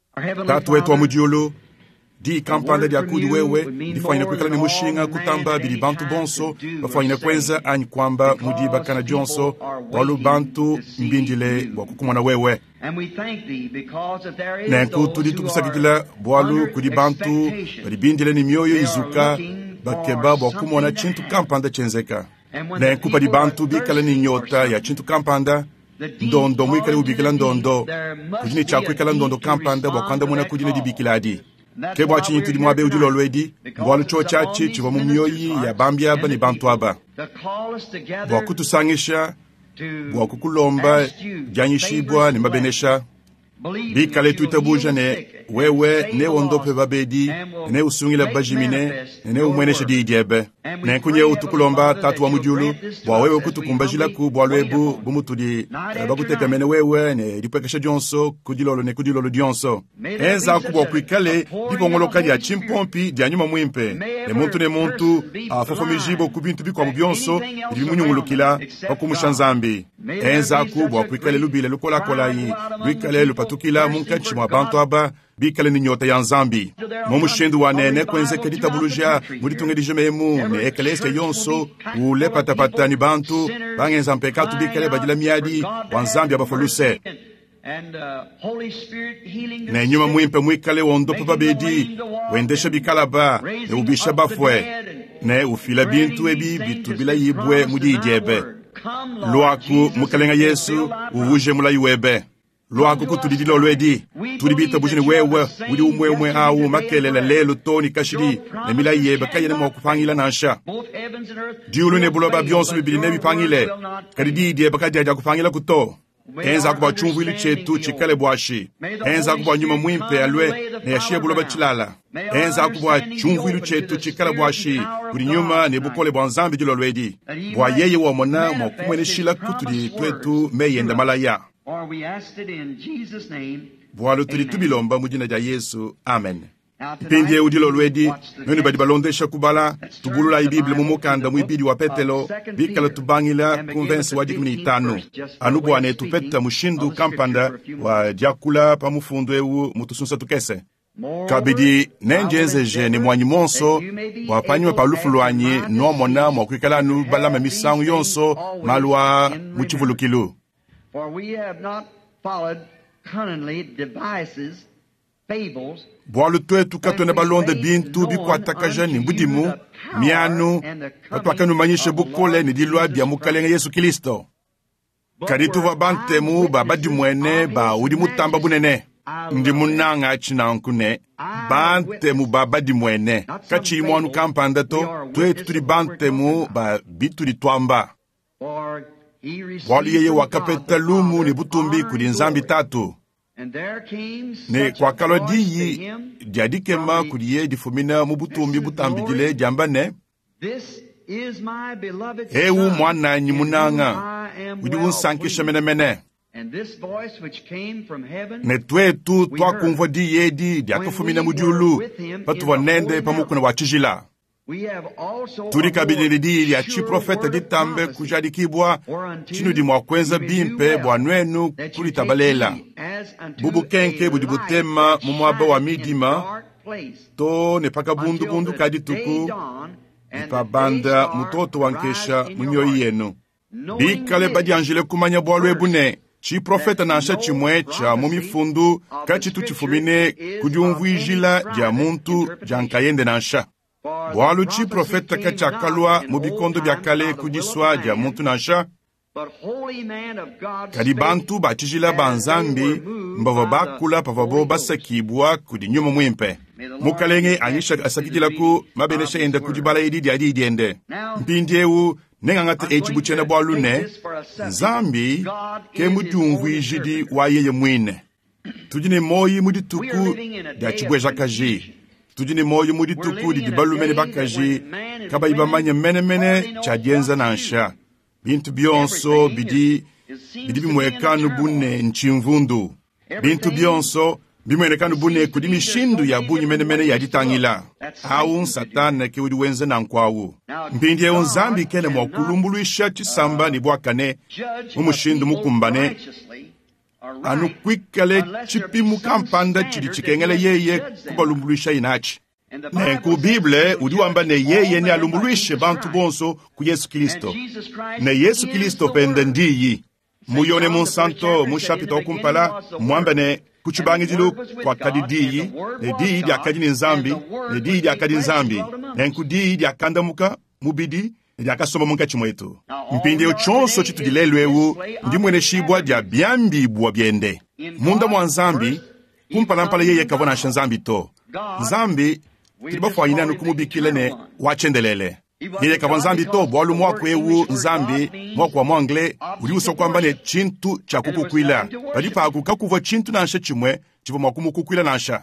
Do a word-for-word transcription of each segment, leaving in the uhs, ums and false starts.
Tatu wetu wa mujiolo di kampanda dia kudu wewe difanyina kwekala ni mushinga kutamba bili bantu bonso bafanyina kwenza anyi kwamba mudiba kana jonso walu bantu mbindile wakukumwana wewe nenku tudi tukusakitila bwalu kudi bantu bali bindile ni mioyo izuka bakeba wakumwana chintu kampanda chenzeka nenku padi bantu bikala ni nyota ya chintu kampanda ndondo mwikale ubikila ndondo kujini chakwikala ndondo kampanda wakanda mwana kujini dibikiladi kebwa chinyi tudi mwabe ujulo lwedi mbwalu chocha chichi wa mumioyi ya bambia aba ni bantu aba wakutusangisha wakukulomba janyishibwa ni mabenesha bikale tuitabuja ne wewe ne wondope babedi ne usungila bajimine ne umwenesha didiebe ne kunye utukulomba tatu wa mujulu bwa wewe kutukumbajila ku bwa lwebu bumutudi bakuteka mene wewe ne dipekesha jonso kudilolo ne kudilolo dionso enza kubwa kwikale bikongoloka ya chimpompi dia nyuma mwimpe ne muntu ne muntu afofomijibo kubintu bikwa mubionso bimunyungulukila bakumushanzambi enza kubwa kwikale lubile lukola kolayi lwikale lupatukila munkachi mwa bantu aba bikale ni nyota ya nzambi momushendu wa nene kwenze kedita buluja muditungedije memu ne ekeleste yonso ule patapata ni bantu bangenza mpekatu bikale bajila miadi wa nzambi abafoluse ne nyuma mwimpe mwikale wondopo babedi wendesha bikalaba ne ubisha bafwe ne ufila bintu ebi bitu bila yibwe mudi idjebe luaku mukalenga Yesu uwuje mula yuwebe luaku kutudidilo lwedi tudibita bujini wewe udi umwe umwe awu makelele lelo toni kashidi ne mila yebe kayene mwakupangila nansha diulu ne buloba bionsu bibili ne bipangile kadidi idjebe kadiaja kupangila kuto enza kuba chumvu ili chetu chikale bwashi enza kuba nyuma mwimpe alwe ne yashie buloba chilala enza kuba chumvu ili chetu chikale bwashi kuri nyuma ne bukole bwanzambi jilo lwedi bwa yeye wa mona mwakumwene shila kutudi twetu meyenda malaya bwalu tuli tubilomba mujina ja Yesu amen pindie udilo lwedi noni badi balondesha kubala tubulula ibibli mumukanda mwibidi wa petelo bikala tubangila konvensi wa dikmini itano anubu ane tupeta mushindu kampanda wa diakula pa mufundu ewu mutusunsa tukese kabidi nenjeze je ni mwanyi monso wapanywe pa lufu lwanyi nomona mwakwikala anu balama misangu yonso malwa muchivulukilu for we have not followed cunningly devices fables bwalu twetu katone balonde bintu bikwatakaja ni mbudimu mianu batwakanu manyishe bukole ni dilwa bia mukalenga Yesu Kristo kaditu va bantemu babadi mwene ba udi mutamba bunene ndi munanga chinankune bantemu babadi mwene kachi mwanu kampanda to twetu tuli bantemu ba bituli twamba bwalu yeye wakapeta lumu ni butumbi kudi nzambi tatu ne kwa kalodiyi diadikema kudiye difumina mubutumbi butambijile jambane ewu mwana nyimunanga udi unsankisha mene mene ne twetu twakumva di yedi diakafumina mudiulu patuwa nende pamukuna wachijila turi kabili di ya chi profeta ditambe kujadikibwa chinu di mwakwenza bimpe bwanwenu kuri tabalela bubu kenke budi butema mumwaba wa midima to ne paka bundu bundu kadituku ipa banda mutoto wankesha munyoyi yenu bikale badi anjile kumanya bwalwe bune chi profeta nansha chimwe cha mumifundu kachitu chifumine kudiumvuijila ja muntu jankayende nansha bwalu chi profeta kachakalwa mubikondo bya kale kudiswa ja muntu nansha kadi bantu batijila banzambi mbava bakula pavabo basakibwa kudi nyuma mwimpe mukalenge anyisha asakijila ku mabenesha enda kudibala ididi adidi ende mpindiewu nengangata echibuchene bwalu ne zambi ke mudumvu ijidi wa yeye mwine tujine moyi mudituku da chibweja kaji tujine moyo mudi tukudi dibalumene bakaji kaba ibamanya mene mene chajenza nansha bintu bionso bidi bidi bimwekanu bune nchimvundu bintu bionso bimwekanu bune kudimi shindu ya bunyi mene mene ya ditangila haun satana ke udi wenze na nkwawu mpindie unzambi kene mwakulumbulu isha chisamba ni bwakane umushindu mukumbane anu kwikale chipimu kampanda chidi chikengele yeye kubalumbuluisha inachi. Nenku Bible udiwamba ne yeye ni alumbuluishe bantu bonso ku Yesu Kristo. Ne Yesu Kristo pende ndiyi. Muyone monsanto mushapita okumpala mwamba ne kuchibangizilu kwa kadi diyi, ne diyi di akadi nzambi, ne diyi di akadi nzambi. Nenku diyi di akandamuka mubidi ndi akasoma munka chimwetu. Mpinde uchonso chitu dilelwewu ndi mwene shibwa dia byambibwa byende. Munda mwa nzambi kumpalampala yeye kavona nsha nzambi to. Nzambi kilibafu ayinanu kumubikile ne wachendelele. Yeye kava nzambi to bwalu mwaku ewu nzambi mwaku wa mwangle uli uso kwamba ne chintu cha kukukwila. Balipa akuka kuva chintu na nsha chimwe chivu mwakumu kukwila na nsha.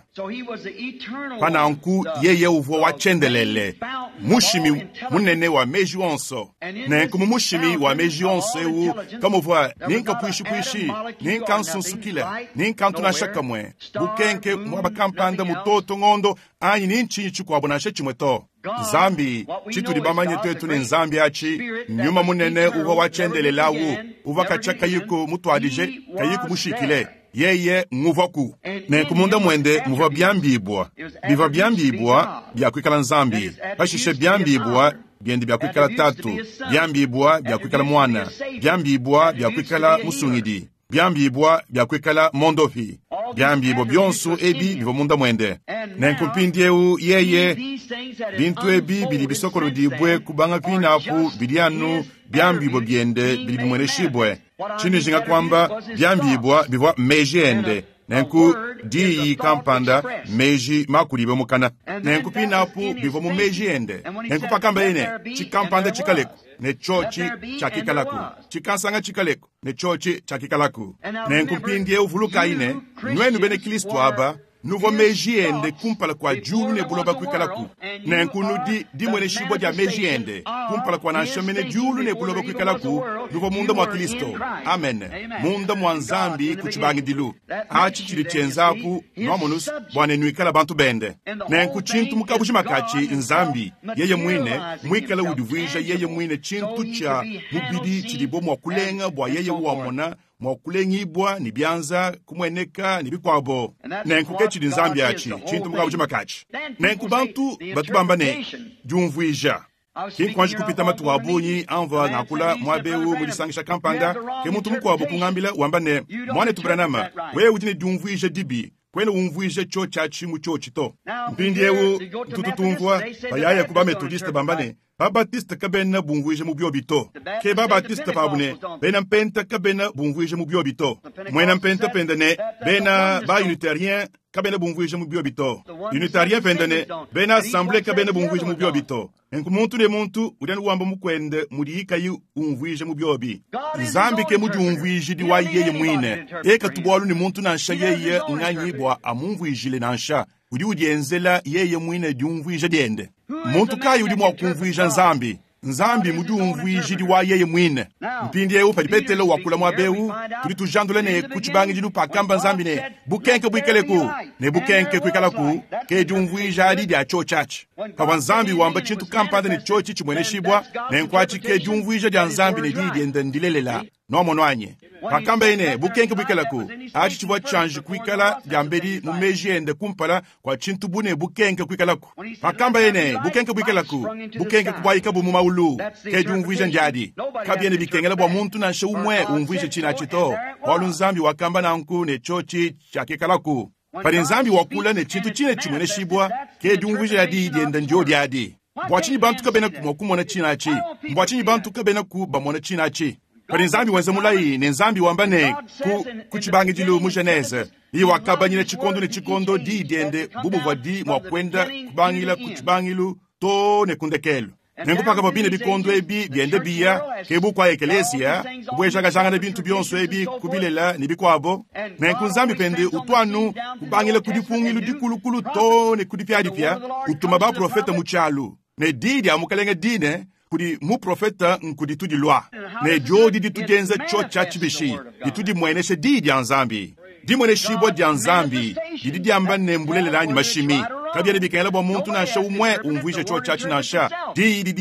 Pana anku yeye uvo wachendelele. Mushimi munene wa meji onso. Ne kumu mushimi wa meji onso ewu kama uva ninka puishi puishi, ninka nsunsukila, ninka ntunasha kamwe. Bukenke mwaba kampanda mutoto ngondo anyi ninchi chukwa abunasha chimwe to. Zambi chitu libamanye twetu ne nzambi achi nyuma munene uva wachendelelawu uva kachaka yiku mutu adije kayiku mushikile yeye nguvaku ne kumunda mwende muva byambibwa biva byambibwa byakwikala nzambi bashishe byambibwa byendi byakwikala tatu byambibwa byakwikala mwana byambibwa byakwikala musungidi byambibwa byakwikala mondofi byambibwa byonso ebi biva munda mwende ne kumpindiewu yeye bintu ebi bili bisokolo dibwe kubanga pinapu bilianu byambibwa byende bili bimwene shibwe chini jinga kwamba byambibwa biva meji ende nenku diyi kampanda meji makulibe mukana nenku pinapu biva mu meji ende nenku pakamba ene chikampanda chikaleku ne chochi chakikalaku chikansanga chikaleku ne chochi chakikalaku nenku pindie uvuluka ine nwenu bene Kristo aba nuvo mejiende kumpala kwa julu ne buloba kwikalaku nenkunu di di mwene shibwa dia mejiende kumpala kwa nanshamene julu ne buloba kwikalaku nuvo munda mwa Kristo. Amen. Munda mwa nzambi kuchibangi dilu achi chili chenzaku nomonus bwane nuikala bantu bende nenku chintu mukabushimakachi nzambi yeye mwine mwikala udivija yeye mwine chintu cha mubidi chilibo mwa kulenga bwa yeye uamona mwakulengibwa ni byanza kumweneka ni bikwabo nenku kechi nzambi achi chintu mukabuchima kachi nenku bantu batubambane jumvuija kinkwanji kupita matu wabunyi anva nakula mwabewu mulisangisha kampanga ke muntu mukwabo kungambila wambane mwane tubranama wewe ujine jumvuija dibi kwele umvuije cho chachi mu cho chito mpindi ewu tututumvwa bayaya kuba metodiste bambane babatiste kabena bumvuije mu biobito ke babatiste babune bena mpenta kabena bumvuije mu biobito mwena mpenta pendene bena ba unitarien kabena bumvuije mu biobito unitarien pendene bena assemblée kabena bumvuije mu biobito enku muntu ne muntu udani wamba mukwende mudika yu umvuije mu biobi nzambi ke mu umvuije di wa yeye mwine eka tubwalu ni muntu na nsha yeye nganyi bwa amumvuijile na nsha udi udienzela yeye mwine jumvuije diende muntu kayi udi mwa kumvuija nzambi nzambi mudi umvuije di wa yeye mwine mpindi ewu palipetele wakula mwabewu tuli tujandule ne kuchibangi jilu pakamba nzambi ne bukenke bwikeleku ne bukenke kwikalaku ke jumvuije adi dia cho chachi kawa nzambi wamba chintu kampanda ne chochi chimwene shibwa ne nkwachi ke jumvuije dia nzambi ne didi endendilelela nomo nwanye pakamba ine bukenke bwikelaku achi chibwa chanji kwikala diambedi mumeji ende kumpala kwa chintu bune bukenke kwikalaku pakamba ine bukenke bwikelaku bukenke kubwaika bumu maulu ke jumvuije njadi kabiene bikengela bwa muntu na nshe umwe umvuije china chito walu nzambi wakamba na nku ne chochi chakikalaku pari nzambi wakula ne chintu chine chimwene shibwa ke jumvuije ya didi ende njodi adi mbwachinyi bantu kabena kumona china chi mbwachinyi bantu kabena kubamona china chi pari nzambi wenze mulai ne nzambi wambane ku kuchibangi jilu mu Genese iyi wakabanyile chikondo ne chikondo di dende bubu vadi mwakwenda kubangila kuchibangilu to ne kundekelu nengu paka babine bikondo ebi biende biya kebu kwa ekelesia kubwejaga janga ne bintu byonso ebi kubilela ni bikwabo nengu nzambi pende utwanu kubangile kudifungilu dikulukulu to ne kudipyadipya utuma ba profeta muchalu ne didi amukalenge dine kudi mu profeta nkudi tudi lwa ne jodi di tujenze chocha chibishi di tudi mweneshe di di anzambi di mweneshi bo di anzambi di di amba nembulele lanyi mashimi kabia ni bikengela bo muntu na sha umwe umvuishe chocha china sha di di di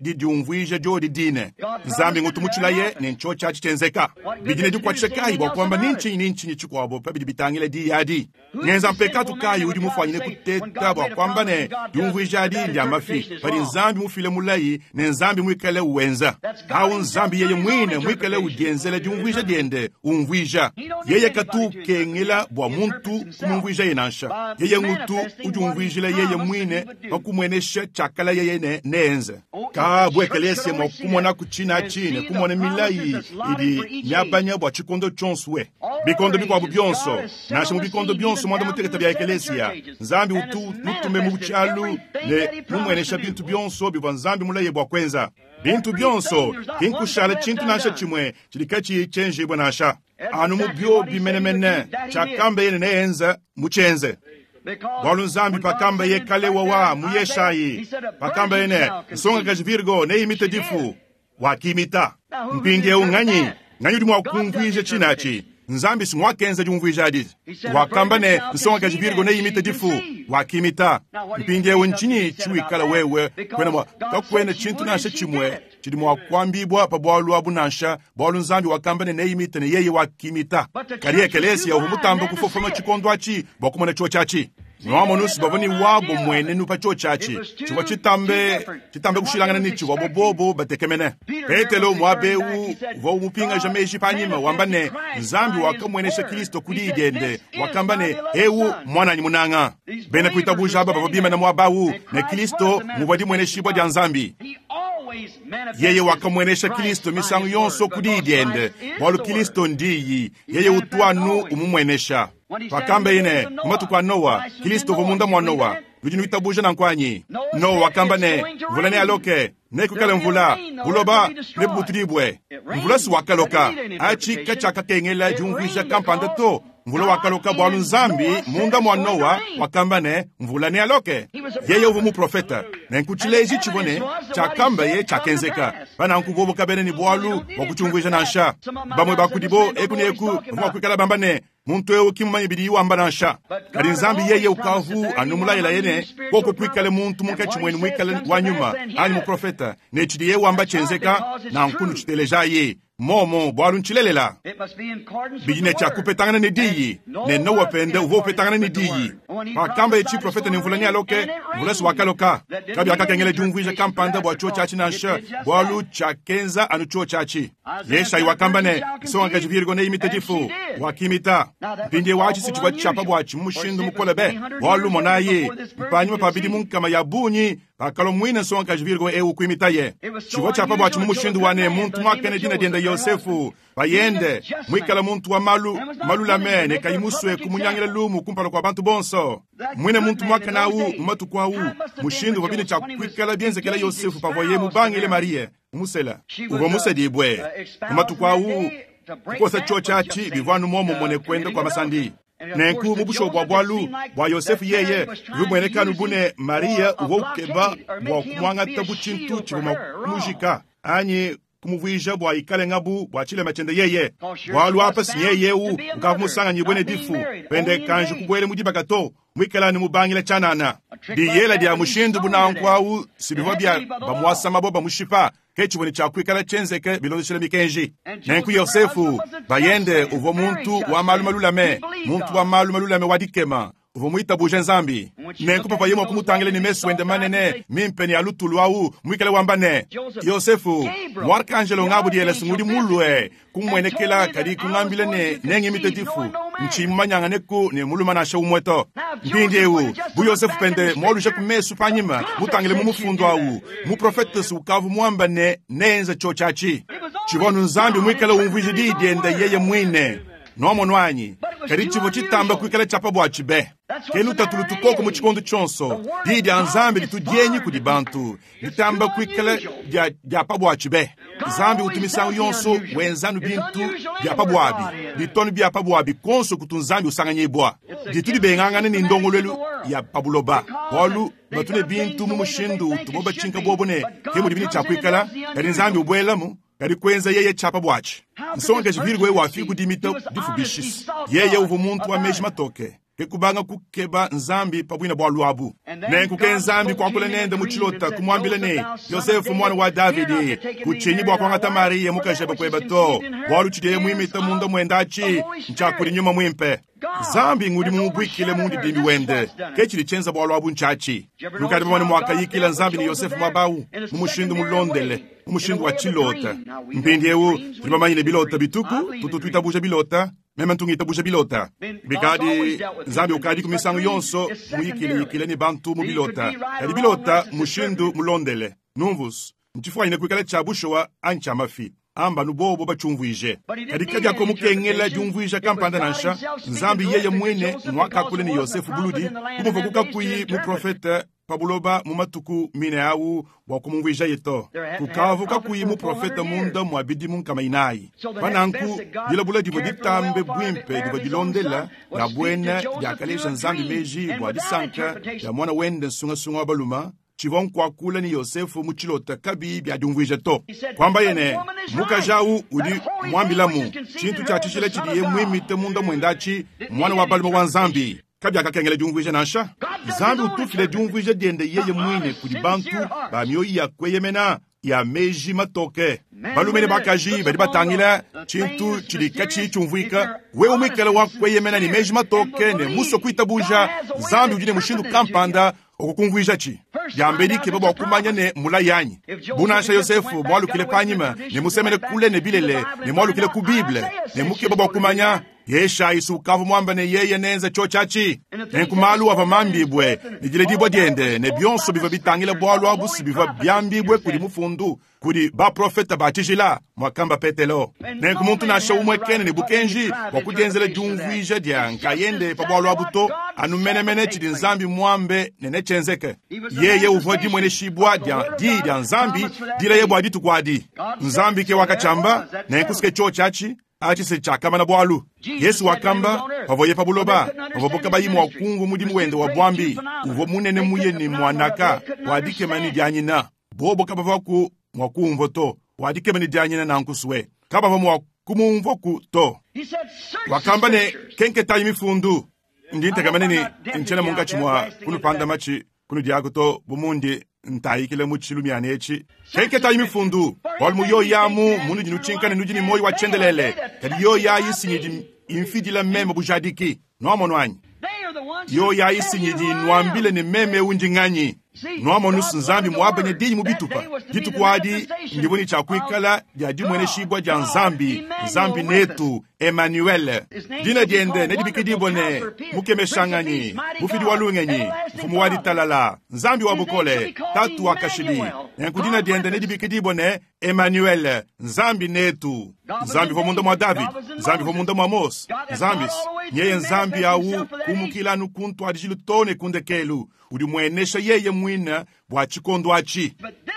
didiumvwije jo didine nzambi ngutumuchulaye nencho chachi chenzeka bidine dikwachekayi bwa kwamba ninchi ninchi nichikwabo pabidi bitangile di yadi ngenza mpekatu kayi udi mufanyine kuteta bwa kwamba ne diumvwije adi ndi amafi pari nzambi mufile mulayi ne nzambi mwikale uwenza au nzambi yeye mwine mwikale ugenzele diumvwije diende umvwija yeye katu kengela bwa muntu kumumvwija yenansha yeye ngutu udi umvwijile yeye mwine wakumwenesha chakala yeye ne nenze ka bwekelese mo kumona kuchina chine kumona milayi idi nyabanya bwa chikondo chonswe bikondo bikwabu byonso nashe mu bikondo byonso mwanda muteketa bya ekelesia nzambi utu mutume mu buchalu ne mumwenesha bintu byonso bibwa nzambi mulaye bwa kwenza bintu byonso kinkushala chintu nasha chimwe chilikachi chenje bwa nasha anu mu byo bimenemene chakambe yene nenza muchenze Walu nzambi pakamba ye kale wawa muyeshayi pakamba yene nsonga kajivirgo ne imite difu wakimita mpinge unganyi nganyi udi mwakungwije chinachi nzambi simwakenza jumvwije adi wakamba ne nsonga kajivirgo ne imite difu wakimita mpinge unchinyi chuikala wewe kwena mwa kakwene chintu nashe chimwe chidi mwakwambibwa pa bwalu abunansha bwalu nzambi wakamba ne ne imite ne yeye wakimita kari ekelesi ya uhumutamba kufofama chikondwachi bakumana chochachi Nwamonusi bavani wabo mwene nupa chochachi chiwa chitambe chitambe kushilangana nichi wabo bobo batekemene petelo mwabeu vau mupinga jameji panyima wambane nzambi wakamwenesha Kristo kudidende wakambane hewu mwana nyimunanga bena kuitabuja haba bababima na mwabau na Kristo mubadi mweneshibwa dia nzambi yeye wakamwenesha Kristo misangu yonso kudidende walu Kristo ndiyi yeye utuanu umumwenesha wakambe ine umatu kwa Noa Kristo vumunda mwa Noa vijinu vitabuja na nkwanyi Noa wakamba ne mvula ne aloke ne kukale mvula vuloba ne butudibwe mvula si wakaloka achi kachaka kengela jumvisha kampanda to mvula wakaloka bwalu nzambi munda mwa Noa wakamba ne mvula ne aloke yeye uvumu profeta na nkuchilezi chibone chakamba ye chakenzeka bana nkugobo kabene ni bwalu wakuchungwisha na nsha bamwe bakudibo eku ne eku mwakwikala bambane muntu ewe kimumanyi bidi iwamba na nsha kari nzambi yeye ukavu anumulayela yene koko kwikale muntu munka chimweni mwikale wanyuma ali mu profeta ne chidi ye wamba chenzeka na nkunu chiteleja ye momo bwalu nchilelela bijine cha kupetangana ni diyi ne Noa pende uvo petangana ni diyi pakamba echi profeta ni mvulani aloke mvulasi wakaloka kabi akakengele jungwija kampanda bwa chuo chachi na nsha bwalu chakenza anu chuo chachi yesha iwakamba ne isonga kajivirgo ne imite difu wakimita mpinde wachi si chwa chapa bwachi mushindu mukolebe bwalu monaye mpanyuma pabidi munkama yabunyi pakalo mwine songa kajivirgo ewu kuimita ye chwa chapa bwachi mushindu wane muntu mwakene dina dienda Yosefu bayende mwikala muntu wa malu malula mene kaimuswe kumunyangela lumu kumpalo kwa bantu bonso mwine muntu mwaka na u umatu kwa u mushindu wabine cha kwikala bienze kela Yosefu pavoye mubange ile Marie umusela uvo musedi ibwe umatu kwa u kukosa chochachi bivanu momo mwone kwenda kwa masandi nenku mubusho bwa bwalu bwa Yosefu yeye vumweneka nubune Maria uvo ukeba bwa kumwanga tabu chintu chivuma kumujika anyi kumuvwija bwa ikale ngabu bwa chile machende yeye bwalu apa sinyeye u ukavumusanga nyibwene difu pende kanji kubwele mujiba gato mwikala ni mubangile chanana di yela dia mushindu bunankwa u sibiva bia bamwasa maboba mushipa kechi wani chakwikala chenzeke bilondo chile mikenji nenku Yosefu bayende uvo muntu wa malu malulame muntu wa malu malulame wadikema uvo muita buje nzambi nenku papa yemo kumutangile ni mesu wende manene mimpeni alutulu au mwikale wambane Yosefu mwarkangelo ngabu diele sungudi mulwe kumwenekela kadi kungambile ne nengi mitetifu nchimanyanga neku ne muluma na shaumweto mpinde u bu Yosefu pende moluje kumesu panyima mutangile mumufundo au mu profetes ukavu mwamba ne nenza chochachi chivonu nzambi mwikale umvijidi diende yeye mwine nomo nwanyi kari chivo chitamba kwikale chapa bwachi be kelu tatulutukoko mu chikondo chonso didi anzambi litudyenyi kudi bantu litamba kwikale dia dia pabwachi be zambi utumisangu yonso wenzanu bintu dia pabwabi litonu bia pabwabi konso kutunzambi usanganye bwa ditudi bengangane ni ndongolelu ya pabuloba walu batune bintu mu mushindu tuboba chinka bobone kemu dibini chakwikala kari nzambi ubwelamu kari kwenza yeye chapa bwachi nsonga chivirgo ewa fiku dimita difubishis yeye uvu muntu wa meji matoke kekubanga kukeba nzambi pabwina bwa lwabu nenku ke nzambi kwakula nende muchilota kumwambilene Yosefu mwana wa Davidi kuchenyi bwa kwangata Mariya mukajeba kweba to waluchideye mwimita mundo mwendachi nchakuli nyuma mwimpe zambi ngudi mubwikile mundi dimbi wende kechili chenza bwa lwabu nchachi lukadi pamani mwaka yikila nzambi ni Yosefu mabawu mumushindu mulondele mumushindu wa chilota mpindi ewu tulipamanyile bilota bituku tututwita buja bilota mema ntungita buja bilota bikadi nzambi ukadi kumisangu yonso muyikile yikile ni bantu mubilota kadi bilota mushindu mulondele numvus nchifwa ine kwikale chabusho wa ancha mafi amba nubobo bachumvwije kadi kadi ako mukengela jumvwije kampanda nansha nzambi yeye mwene mwaka kule ni Yosefu buludi kumuva kukakuyi mu profeta pabuloba mumatuku mine awu wakumumvwija yeto kukavu kakuyi mu profeta munda mwabidi munkama inayi pananku dila bula divo ditambe bwimpe divo dilondela na bwena diakalesha nzambi meji bwa disanka ya mwana wende sunga sunga wa baluma chivon kwa kula ni Yosefu muchilota kabi bia jumvwija to kwamba yene muka jau udi mwambilamu chintu cha tishile chidiye mwimite munda mwendachi mwana wa baluma wa nzambi kabi akakengele jumvwija nansha zambi utufile jumvwija diende yeye mwine kudi bantu ba mioyi ya kweyemena ya meji matoke balumene bakaji badi batangila chintu chilika chi chumvwika we umwikele wa kweyemena ni meji matoke ne muso kuita buja zambi udine mushindu kampanda okukumvwija chi yambedi ke baba okumanya ne mula yanyi bunasha Yosefu mwalukile panyima ne musemene kule ne bilele ne mwalukile ku Bible ne muke baba okumanya yesha isu kavu mwamba ne yeye nenze chochachi nenkumalu ava mambibwe nijile dibwa diende ne bionso biva bitangile bwalu abusi biva byambibwe kudi mufundu kudi ba profeta ba tijila mwakamba petelo nenkumuntu nasha umwekene ne bukenji wakudenzele jumvwija dia nkayende pa bwalu abuto anumenemene chidi nzambi mwambe nene chenzeke yeye uvodi mwene shibwa dia di dia nzambi dile ye bwadi tukwadi nzambi ke wakachamba nenkusike chochachi achi se chakama na bwalu Yesu wakamba pavoye pabuloba pavoboka bayimu wakungu mudi muwende wa bwambi uvo munene muye ni mwanaka wadike mani dianyina bobo kaba vaku mwakumvo to wadike mani dianyina na nkuswe kaba vamu wakumumvo ku to wakamba ne kenke taimi fundu ndinte kamane ni nchena munga chimwa kunu panda machi kunu diago to bumundi ntai kile muchilu mianechi kenke taimi fundu walmu yo yamu munu jinu chinkane nujini moyo wa chendelele kadi yo ya yisi infidila meme bujadiki nomo nwanyi yo ya isi nyidi nwambile ni meme unjinganyi nomo nusu nzambi mwabe nye diji mubitupa ditu kwadi ndivuni chakwikala jadi mwene shibwa ja nzambi nzambi netu Emmanuel dina diende nedibikidibone mukeme shanganyi mufidi walungenyi mfumu wadi talala nzambi wabukole tatu wakashidi yankudina diende nedibikidibone Emmanuel nzambi netu nzambi vomundo mwa David nzambi vomundo mwa Mos nzambis nyeye nzambi awu kumukila nukuntu adijilu tone kundekelu udi mwenesha yeye mwina bwa chikondo achi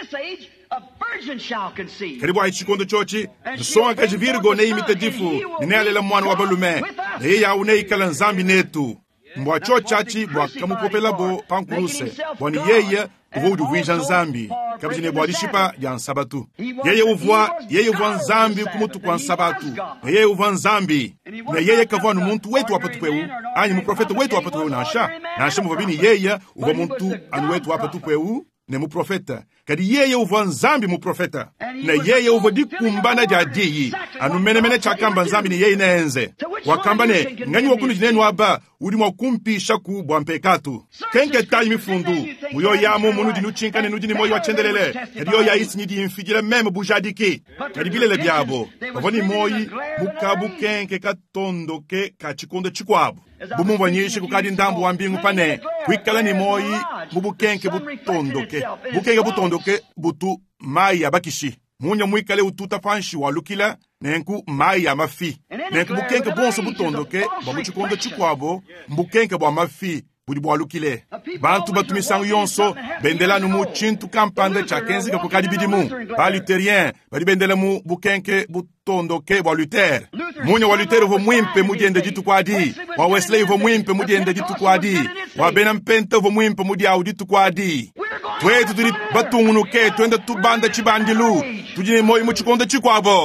karibu wa chikondo chochi nsonga kaji virgo ne imite difu nene alela mwana wa balume ne yeye awu ne ikala nzambi netu mbwa chochachi bwa kamukopela bo pankuruse bwani yeye uvo vija nzambi kabijine bwa dishipa ya nsabatu yeye uvwa yeye uvwa nzambi kumutu kwa nsabatu na yeye uvwa nzambi na yeye kavwa numuntu wetu wapatu kweu anyi muprofeta wetu wapatu kweu nasha nasha muvabini yeye uva muntu anu wetu wapatu kweu ne muprofeta kadi yeye uvwa nzambi muprofeta na yeye uva dikumbana jadiyi anu menemene chakamba nzambi ni yeye naenze wakamba ne nganyi wakunu jinenu aba udi mwakumpisha ku bwa mpekatu kenke tayi mifundu muyo yamu munu dinu chinkane nujini moyo wa chendelele kadi yo ya isi njidi infijile meme bujadiki kadi bilele biabo pavoni moyi mukabu kenke katondo ke kachikondo chikwabu bumumva nyishi kukadi ndambu wa mbingu pane kwikala ni moyi mubukenke butondoke bukenke butondoke butu mai abakishi munya mwikale ututa panshi walukila nenku mai ya mafi nenku bukenke bonso butondoke bwa muchikondo chikwabo mbukenke bwa mafi budi bwalukile bantu batumisangu yonso bendela nu muchintu kampande cha kenzi ka kukadi bidimu ba luterien badi bendela mu bukenke butondoke bwa Luther munya wa Luther vo mwimpe mujende ditu kwadi wa Wesley vo mwimpe mujende ditu kwadi wa Benampente vo mwimpe mudi au ditu kwadi twetu tuli batungunu ke twende tubanda chibandilu tujine moyi muchikondo chikwabo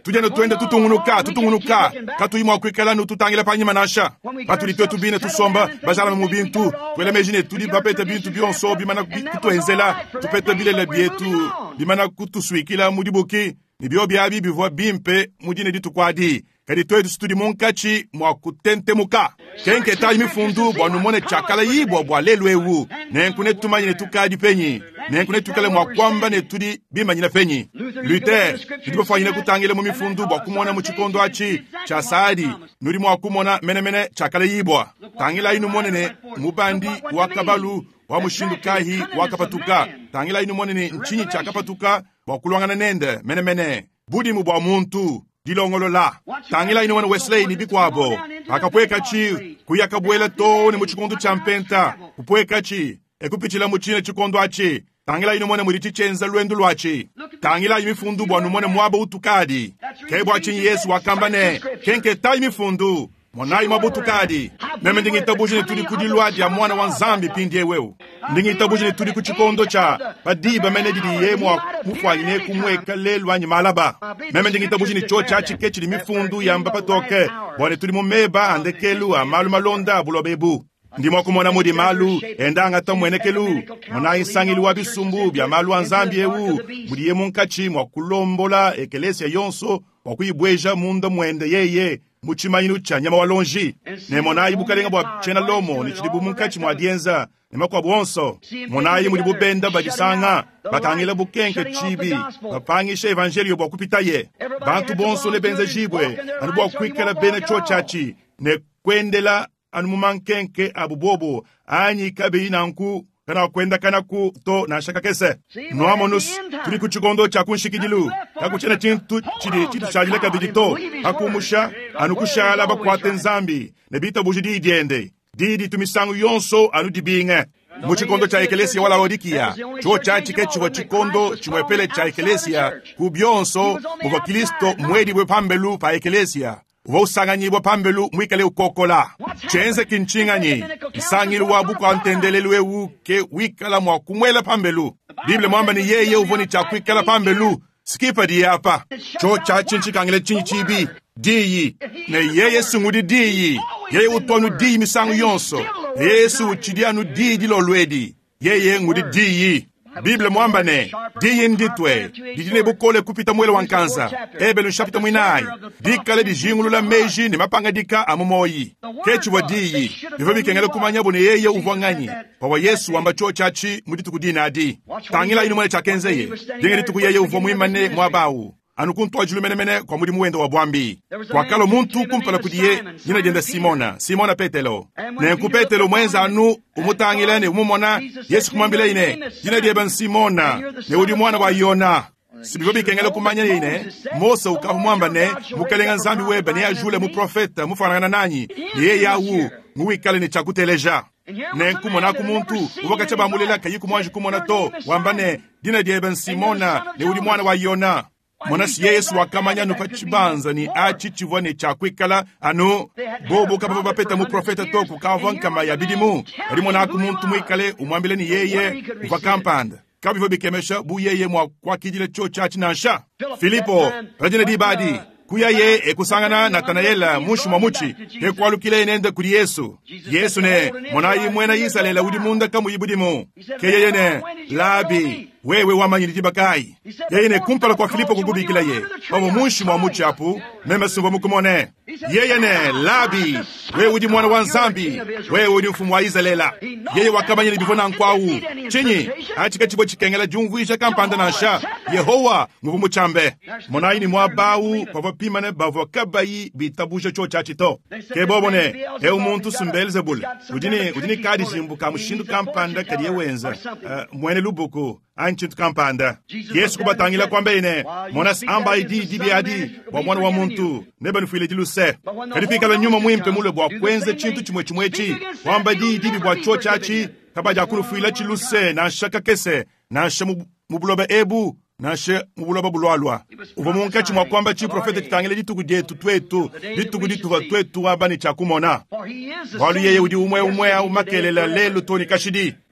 tujene twende tutungunuka tutungunuka katuyimwa kwikala nu tutangila panyima nasha batulitwe tubine tusomba bajala mu bintu twele mejine tudi bapete bintu byonso bimana kutwenzela tupete bilele bietu bimana kutuswikila mudibuki nibyo byabi bivwa bimpe mudine ditukwadi kadi twetu studi monkachi mwa kutente muka kenke ta imifundu bwa numone chakala yibwa bwa lelwewu nenkune tumanyine tukadi penyi nenkune tukale mwa kwamba ne tudi bimanyina penyi Luther ndibo fanyine kutangile mu mifundu bwa kumona mu chikondo achi cha Saadi nuri mwa kumona menemene chakala yibwa tangila inu monene mubandi wakabalu wa mushindu kahi wakapatuka tangila inu monene nchinyi chakapatuka bwa kulwangana nende menemene budi mu bwa muntu dilongolola tangila inu wana Wesley ni bikwabo akapweka chi kuyakabwela to ni muchikondo cha mpenta kupweka chi ekupichila muchine chikondo achi tangila inu mwana muriti chenza lwendu lwachi tangila imifundu bwa numone mwaba utukadi kebwa chinyi Yesu wakambane kenke ta imifundu mwana ima butukadi meme ndingi tabuji ni tuli kudilwadi ya mwana wanzambi pindi ewewu ndingi tabuji ni tuli kuchikondo cha badiba mene didi yemwa mufwanyine kumweka lelwa nyi malaba meme ndingi tabuji ni chocha chikechi li mifundu ya mbapa toke wane tuli mumeba andekelu amalu malonda bulobebu ndimo kumona mudi malu endanga tomwenekelu mona isangili wabisumbu bya malu anzambi ewu mudi yemunkachi mwa kulombola ekelesia yonso wakuyibweja munda mwende yeye muchimanyinu cha nyama walonji ne monayi bukalenga bwa chena lomo ni chidibu munkachi mwa dienza ne makwa bwonso monayi mudi bubenda bajisanga batangila bukenke chibi bapangisha evangelio bwa kupitaye bantu bonso le benze jibwe anu bwa kwikala bene chochachi ne kwendela anu mumankenke abubobo anyi kabe inanku kana kwenda kana ku to na shaka kese no amonus tuli kuchikondo cha kunshikidilu kakuchena chintu chidi chitu chalile kabidito akumusha anukushala bakwate nzambi nebita bujidi diende didi tumisangu yonso anu dibinge muchikondo cha ekelesia wala odikia cho cha chike chiwa chikondo chimwepele cha ekelesia kubyonso muva Kristo mwedi bwe pambelu pa ekelesia Wosanganyibwa pambelu mwikale ukokola chenze kinchinganyi isangili wabuko antendelelwe uke wikala mwa kumwela pambelu Bible mwamba ni yeye uvoni cha kwikala pambelu skipa di hapa cho cha chinchikangile chinchibi diyi ne yeye sungudi diyi yeye utonu diyi misangu yonso Yesu uchidianu diyi dilolwedi yeye ngudi diyi Bible mwamba ne diyi nditwe didine bukole kupita mwele wankanza ebe lushapita mwinai dikale di jingulula meji ni mapanga dika amumoyi kechi wa diyi nivo bikengele kumanyabu ni yeye uvwanganyi pawa Yesu wamba cho chachi muditu kudina adi tangila inu mwele chakenzeye dinge ditu kuyeye uvo mwimane mwabawu anukuntu wa julumenemene kwa mudi muwendo wa bwambi kwa kalo muntu kumpala kudiye nina jenda Simona Simona Petelo ne kupetelo mwenza anu umutangilene umumona Yesu kumambile ine jina dieben Simona ne udi mwana wa Yona sibigo bikengele kumanya ine Mose ukahumwamba ne mukalenga nzambi webe ne ajule mu profeta mufanana nanyi ne ye yawu muwikale ne chakuteleja ne kumona kumuntu ubakacha bamulela kayi kumwaji kumona to wambane dina dieben Simona ne udi mwana wa Yona Mwana si Yesu wakamanya nuka chibanza ni achi chivwane chakwikala anu bobo kapa bapeta mu profeta toku kavan kama ya bidimu eri mwana kumuntu mwikale umwambile ni yeye kwa kampanda kabivo bikemesha bu yeye mwa kwa kijile cho chachi nansha Filipo rajine dibadi kuya ye ekusangana Nathanaela mushu mamuchi ekwalukile inende kuri Yesu Yesu ne mwana yi mwena yisalela udi munda kamu yibudimu keye ne labi wewe wamanyiri tibakai yeye ne kumpala kwa Filipo kugubikila ye wamo mushu mamuchi apu meme sumbo mukumone yeye ne labi wewe udi mwana wanzambi wewe udi mfumu wa Izalela yeye wakamanyiri bifona nkwawu chinyi achika chibo chikengela jungwisha kampanda nansha Yehowa nguvu chambe mwana yi ni mwabawu kwa pimane bavo kabayi bitabusha cho chachito kebobone e umuntu sumbelzebul udini udini kadi jimbu kamushindu kampanda kadiye wenza uh, mwene luboko anchintu kampanda Yesu kubatangila kwamba ine monas amba idi dibi adi wa mwana wa muntu neba nufuile diluse kadifika la nyuma mwimpe mule bwa kwenze chintu chimwe chimwechi wamba di dibi bwa cho chachi kabaja kunufuile chiluse na shaka kese na shamu mubulobe ebu nashe mubuloba bulwalwa uvo munkachi mwa kwamba chi profeta kitangile dituku dietu twetu dituku dituva twetu wabani chakumona walu yeye udi umwe umwe au makelela lelu toni kashidi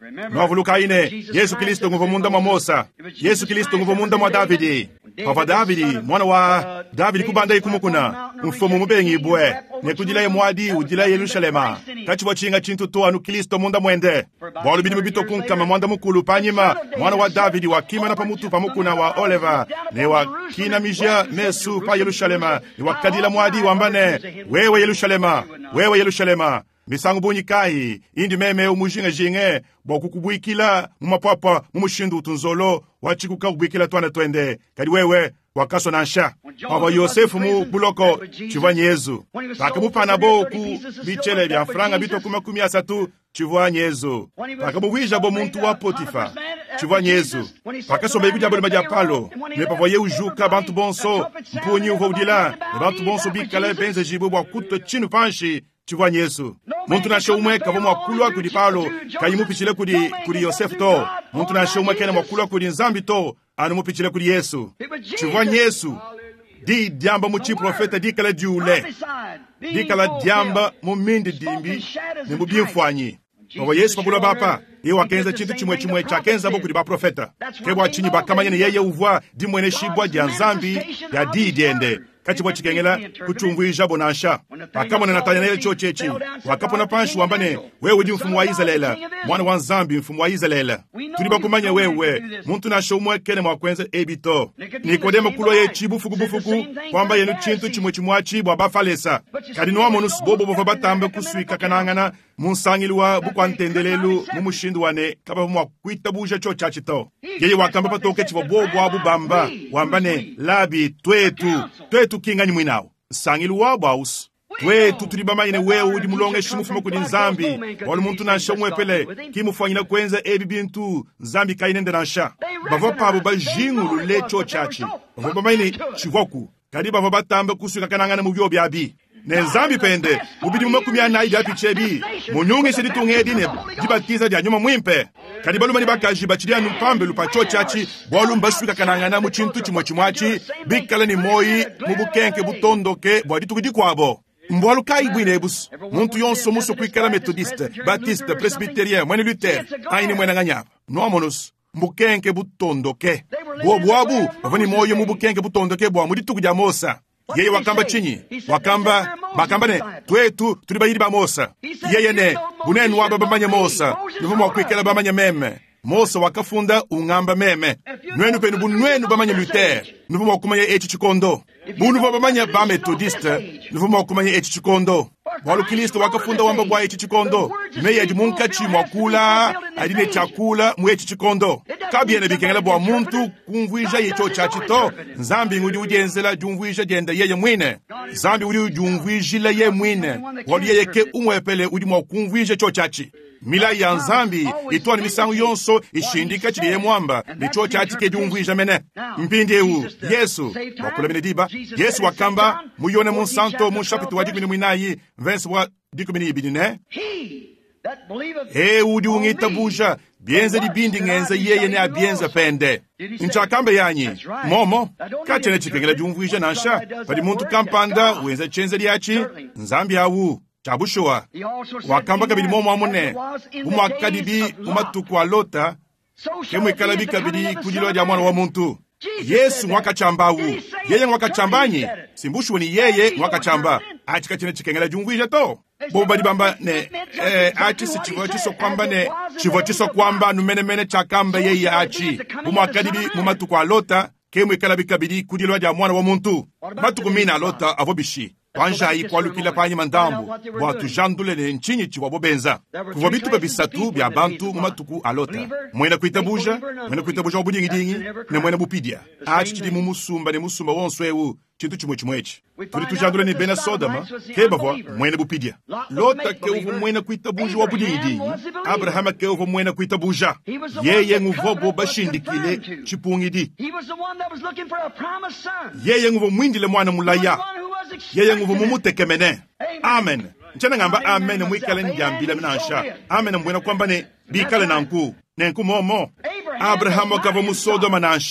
novuluka ine Yesu Kristo nguva munda mwa Mosa, Yesu Kristo nguva munda mwa Davidi. Pava Davidi mwana wa Davidi kubanda ikumukuna mfumu mubengi ibwe nekudila ye mwadi udila Yerusalema kachiwa chinga chintu to anu Kristo munda mwende bolu bidi mubito kunkama mwanda mukulu panyima mwana wa Davidi wakima na pamutu pamukuna wa Oliver ne wakina mijia mesu pa Yerusalema ne wakadila mwadi wambane wewe Yerusalema wewe Yerusalema misangu bunyikai indi meme umujinga jinge bokukubwikila mumapapa mumushindu utunzolo wachikuka kubwikila twana twende kadi wewe wakaso nansha aba Yosefu mu buloko chivanye Yesu bakamupana boku bichele bya franga bito kuma kumi asatu chivanye Yesu bakamubwija bo muntu wa Potifa chivanye Yesu bakasomba ibija bo maja palo ne pavoye ujuka bantu bonso mponyi uvodila bantu bonso bikala benze jibo bwa kuto chinu panshi chivanye Yesu muntu na shomwe kavo mwakulwa kudi Paulo kayimupichile kudi kudi Yosefu to muntu na shomwe kene mwakulwa kudi Nzambi to anu mupichile kudi Yesu chivanye Yesu di diamba muchi profeta di kala diule di kala diamba mumindi dimbi ne mubimfwanyi Baba Yesu pabula bapa ye wakenza chintu chimwe chimwe chakenza boku di ba profeta kebwa chini bakamanya ne yeye uvwa di mwene shibwa di Nzambi ya di diende kachibwa chikengela kuchungwisha bonansha akamona natanya nele chochechi wakapona panshi wambane wewe di mfumu wa Israela mwana wa Nzambi mfumu wa Israela tuliba kumanya wewe muntu na shomwe kene mwakwenza ebito Nikodemo kulo ye chibu fuku bufuku kwamba yenu chintu chimwe chimwa chibu abafalesa kadi no amonus bobo bofa batambe kuswika kanangana munsangilwa bukwantendelelu mumushindu wane kaba mwa kwita buja chochachi to yeye wakamba patoke chibo bobo abubamba wambane labi twetu twetu kinganyi mwinao sangilwa baus twetu tulibama ine wewe udi mulonge shimufumo kudi Nzambi wali muntu na shomwe pele kimufanyina kwenza ebi bintu Nzambi kainende na sha bavo pabo bajingu lule chochachi bavo bama ine chivoku kadi bavo batambe kuswika kanangana mu byo byabi ne Nzambi pende ubidi mu makumi ana ida pichebi munyungi sidi tungedi ne dibatiza dia nyuma mwimpe kadi baluma ni bakaji bachidia numpambe lupa chochachi bolu mbaswika kanangana mu chintu chimwe chimwachi bikala ni moyi mu bukenke butondoke bwadi tukidi kwabo mbwalu kai bwine ebus muntu yonso muso kwikala methodiste baptiste presbyterien mwene Luther aini mwena nganyapa no amonus mbukenke butondoke bwo bwabu bavani moyo mu bukenke butondoke bwa muri tukujya Mosa yeye wakamba chinyi wakamba bakamba ne twetu tulibayiri ba Mosa yeye ne bunenu waba bamanya Mosa nivumo kwikala bamanya meme Mosa wakafunda ungamba meme nwenu penu bunwenu bamanya Luther nivumo kumanya echi chikondo bunu bamanya ba methodiste nivumo kumanya echi chikondo walu Kristo wakafunda wamba bwa echi chikondo meye jimunka chimwakula adine chakula mu echi chikondo kabiene bikengela bwa muntu kumvwisha yecho chachito Nzambi ngudi ujenzela jumvwisha jenda yeye mwine Nzambi udi ujumvwishila ye mwine walu yeye ke umwepele udi mwa kumvwisha chochachi mila ya Nzambi itwa ni misangu yonso ishindika chili ye mwamba ni chochachi ke jumvwisha mene mpindi ewu Yesu wakula mene diba Yesu wakamba muyone monsanto mushapitu wa dikmini mwinayi verse wa dikmini ibidine he udi ungita busha bienze di bindi ngenze yeye ne abienze pende nchakambe yanyi momo kachene chikengela jumvwisha nansha padi muntu kampanda wenze chenze diachi Nzambi awu chabushwa wakamba kabili momo amune umwakadibi umatuku alota kemwe kalabi kabili kujilo ya mwana wa muntu Yesu mwakachambawu yeye mwakachambanyi simbushwe ni yeye mwakachamba achika chene chikengela jumvwisha to bomba di bamba ne eh achi si chivo chiso kwamba ne chivo chiso kwamba numene mene chakamba yeye achi umwakadibi mumatuku alota kemwe kalabi kabili kujilo ya mwana wa muntu matuku mina alota avobishi Panja yi kwa lukila panyi mandambu watu jandule ne nchinyi chiwa bobenza kuwa bitu babisatu bya bantu mumatuku alota mwena kuita buja mwena kuita buja wabudingi dingi ne mwena bupidia achi chidi mumusumba ne musumba wonso ewu chintu chimwe chimwechi tuli tujandule ni bena sodama keba vwa mwena bupidia Lota ke uvu mwena kuita buja wabudingi dingi Abrahama ke uvu mwena kuita buja yeye nguvobo bashindikile chipungidi yeye nguvo mwindile mwana mulaya yeye nguvu mumutekemene amen nchana ngamba amen mwikale njambila minansha amen mwena kwamba ne bikale nanku nenku momo Abraham wakava musodoma nansha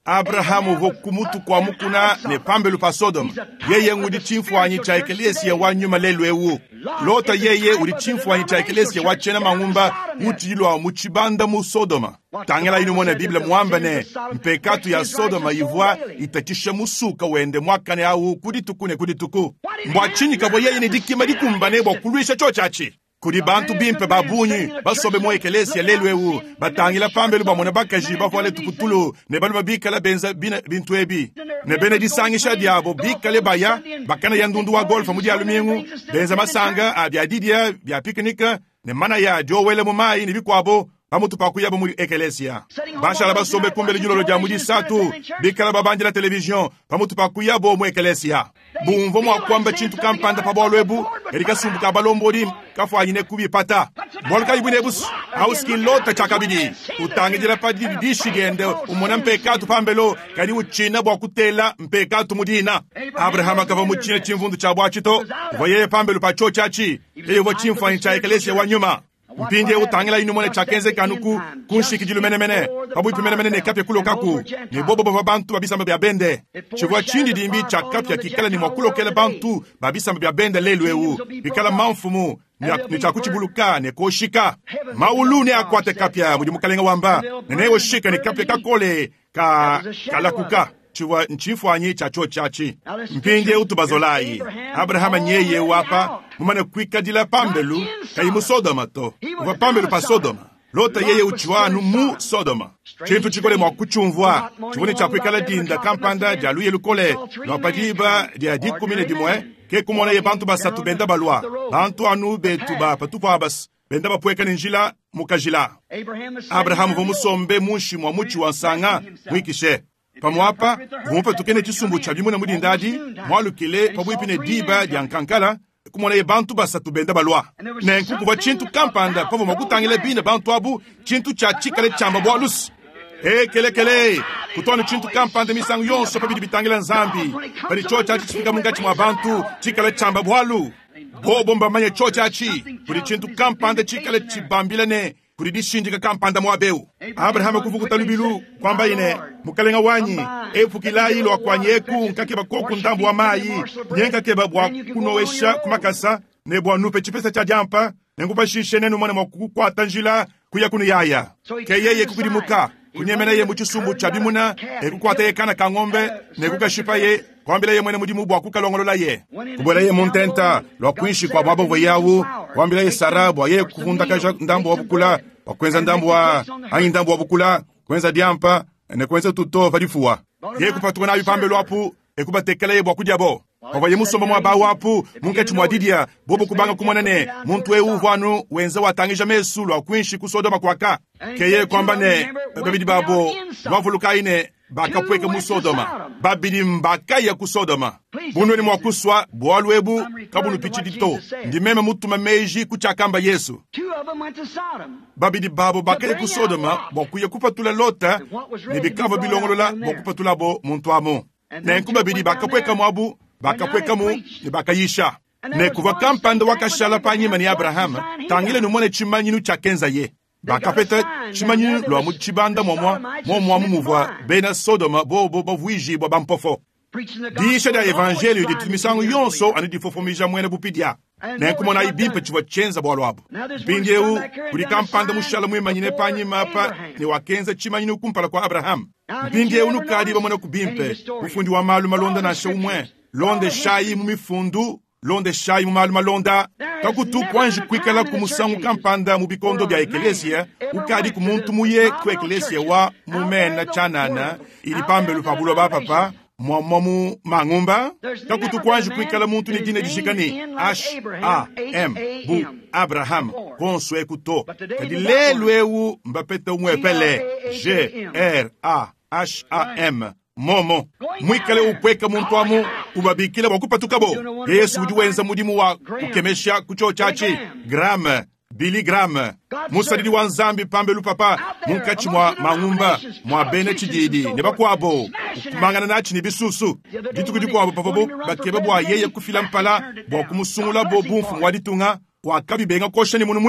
Abrahamu vokumutu kwa mukuna ne pambelu pa Sodoma. Yeye ngudi chimfwanyi cha ekelesia wanyuma lelwewu. Lota yeye udi chimfwanyi cha ekelesia wachena mangumba utijilwa muchibanda mu Sodoma. Tangela inu mwana Biblia muamba ne mpekatu ya Sodoma yivwa itatisha musuka wende mwakane au kuditukune kudituku. Mwachini kabo yeye ni dikima dikumba nebo kuluisha chochachi. Kudi bantu bimpe babunyi basobe mo ekelesia lelwewu batangila pambelu bamona bakaji bafwale tukutulu ne baluma bikala benza bintu ebi ne bene disangisha diabo bikale baya bakana yandundu wa golfa mudi alumingu benza masanga abya didia bya picnica ne mana ya jo wele mu mai ni bikwabo bamutu pakuyabo mu ekelesia bashala basobe kumbele julo lya mudi satu bikala babanjira television bamutu pakuyabo mu ekelesia bumvo mwa kwamba chintu kampanda pabolwebu erika sumbuka balombodi kafwa yine kubi pata bolka ibune bus auskin lota chakabidi utangijira padi dishigende umona mpekatu pambelo kadi uchina bwa kutela mpekatu mudina Abraham akava muchina chimvundu cha bwachito voye pambelo pa chochachi eyo chimfwa cha ekelesia wanyuma mpinje utangela inu mone chakenze kanuku kunshiki jilumene mene babu ipimene mene ne kapya kulo kaku ni bobo baba bantu babisa mbya bende chivwa chindi dimbi cha kapya kikala ni mwakulo kele bantu babisa mbya bende lelwewu bikala manfumu ni chakuchibuluka ne koshika maulu ne akwate kapya mudi mukalenga wamba ne wo shika ni kapya kakole ka kalakuka chivwa nchifwanyi cha chochachi mpinje utubazolai Abraham nyeye wapa mumane kwika dila pambelu kaimu Sodoma to uva pambelu pa Sodoma lota yeye uchiwanu mu Sodoma chintu chikole mwa kuchumvwa chivuni cha kwikala dinda kampanda jaluye lukole lwapadiba dia dikumine dimwe ke kumona ye bantu basatu benda balwa bantu anu betu ba patupo abas benda bapweka ninjila mukajila Abraham vomusombe munshi mwa muchi wansanga mwikishe pamwapa vumpe tukene chisumbu cha bimuna mudindadi mwalukile pabwipine diba dia nkankala kumona ye bantu basatu benda balwa ne nkukuba chintu kampanda pavo makutangile bine bantu abu chintu cha chikale chamba bwalus e kele kele kutona chintu kampanda misangu yonso pabidi bitangila nzambi bali chocha chifika mungachi mwa bantu chikale chamba bwalu bobomba manye chocha chi kuri chintu kampanda chikale chibambile ne kuri dishinjika kampanda mwabeu Abraham kuvukuta lubilu kwamba ine mukalenga wanyi efu kilailo akwanyeku nkakeba koku ndambu wa mayi nyenka keba bwa kunowesha kumakasa ne bwa nupe chipesa cha jampa nengupa shishe nenu mwane mwakukwata njila kuya kunu yaya ke yeye kukudimuka kunyemena ye muchisumbu cha bimuna ekukwata ye kana kangombe nekukashipa ye kwambila ye mwene mudimu bwa kukalongolola ye kubwela ye muntenta lwa kuishi kwa mwabovo yawu kwambila ye sarabu wa ye kufunda kaja ndambu wa bukula wakwenza ndambu wa hangi ndambu wa bukula kwenza diampa ne kwenza tuto fadifuwa ye kupatuwa na yupambe lwapu ekuba tekela ye bwa kujabo kwa ye musomba mwa bawu wapu munkechi mwa didia bobo kubanga kumonene muntu e uvanu wenza watangisha mesu lwa kuishi kusodoma kwaka keye kwamba ne babidi babo wavuluka ine bakapweke mu Sodoma babidi mbaka ya ku Sodoma bunwe ni mwakuswa bwalwebu kabunu pichidito ndimeme mutuma meji kuchakamba Yesu babidi babo bakaye ku Sodoma bokuye kupatula Lota ni bikava bilongolola bokupatula bo muntu amo na nkuba bidi bakapweka mwabu bakapweka mu ni bakayisha ne kuva kampanda wakashala panyima ni Abraham tangile numone chimanyinu chakenza ye bakapeta chimanyinu lwa muchibanda momwa momwa mumuvwa bena Sodoma bo bo bavwiji bo bampofo disha da evangelio di tumisangu yonso ani di fofomija mwene bupidia na kumona ibimpe chiva chenza bwalwabo bindeu kuri kampanda mushala mwimanyine panyima apa ni wakenza chimanyinu kumpala kwa Abraham bindeu nukadi bamona kubimpe ufundi wa malu malonda na shomwe londe shayi mumifundu londe shayi mumalu malonda kakutu kwanji kwikala kumusangu kampanda mubikondo bya ekelesia ukadi kumuntu muye ku ekelesia wa mumena chanana ili pambelu pabulo ba papa mwamu mangumba kakutu kwanji kwikala muntu ni jine dishikani H A M bu Abraham konswe kuto kadi lelwewu mbapeta umwepele G R A H A M momo mwikale upweka muntu amu ubabikile wakupatukabo Yesu ujuwenza mudimu wa kukemesha kuchochachi gram biligram musadidi wanzambi pambelu papa munkachi mwa mangumba mwa bene chididi nebakwabo kumangana nachi ni bisusu gitu kudikwabo pavabo bakeba bwa yeye kufila mpala bwa kumusungula bo bumfu mwaditunga wakabi benga kosha ni munu mwiko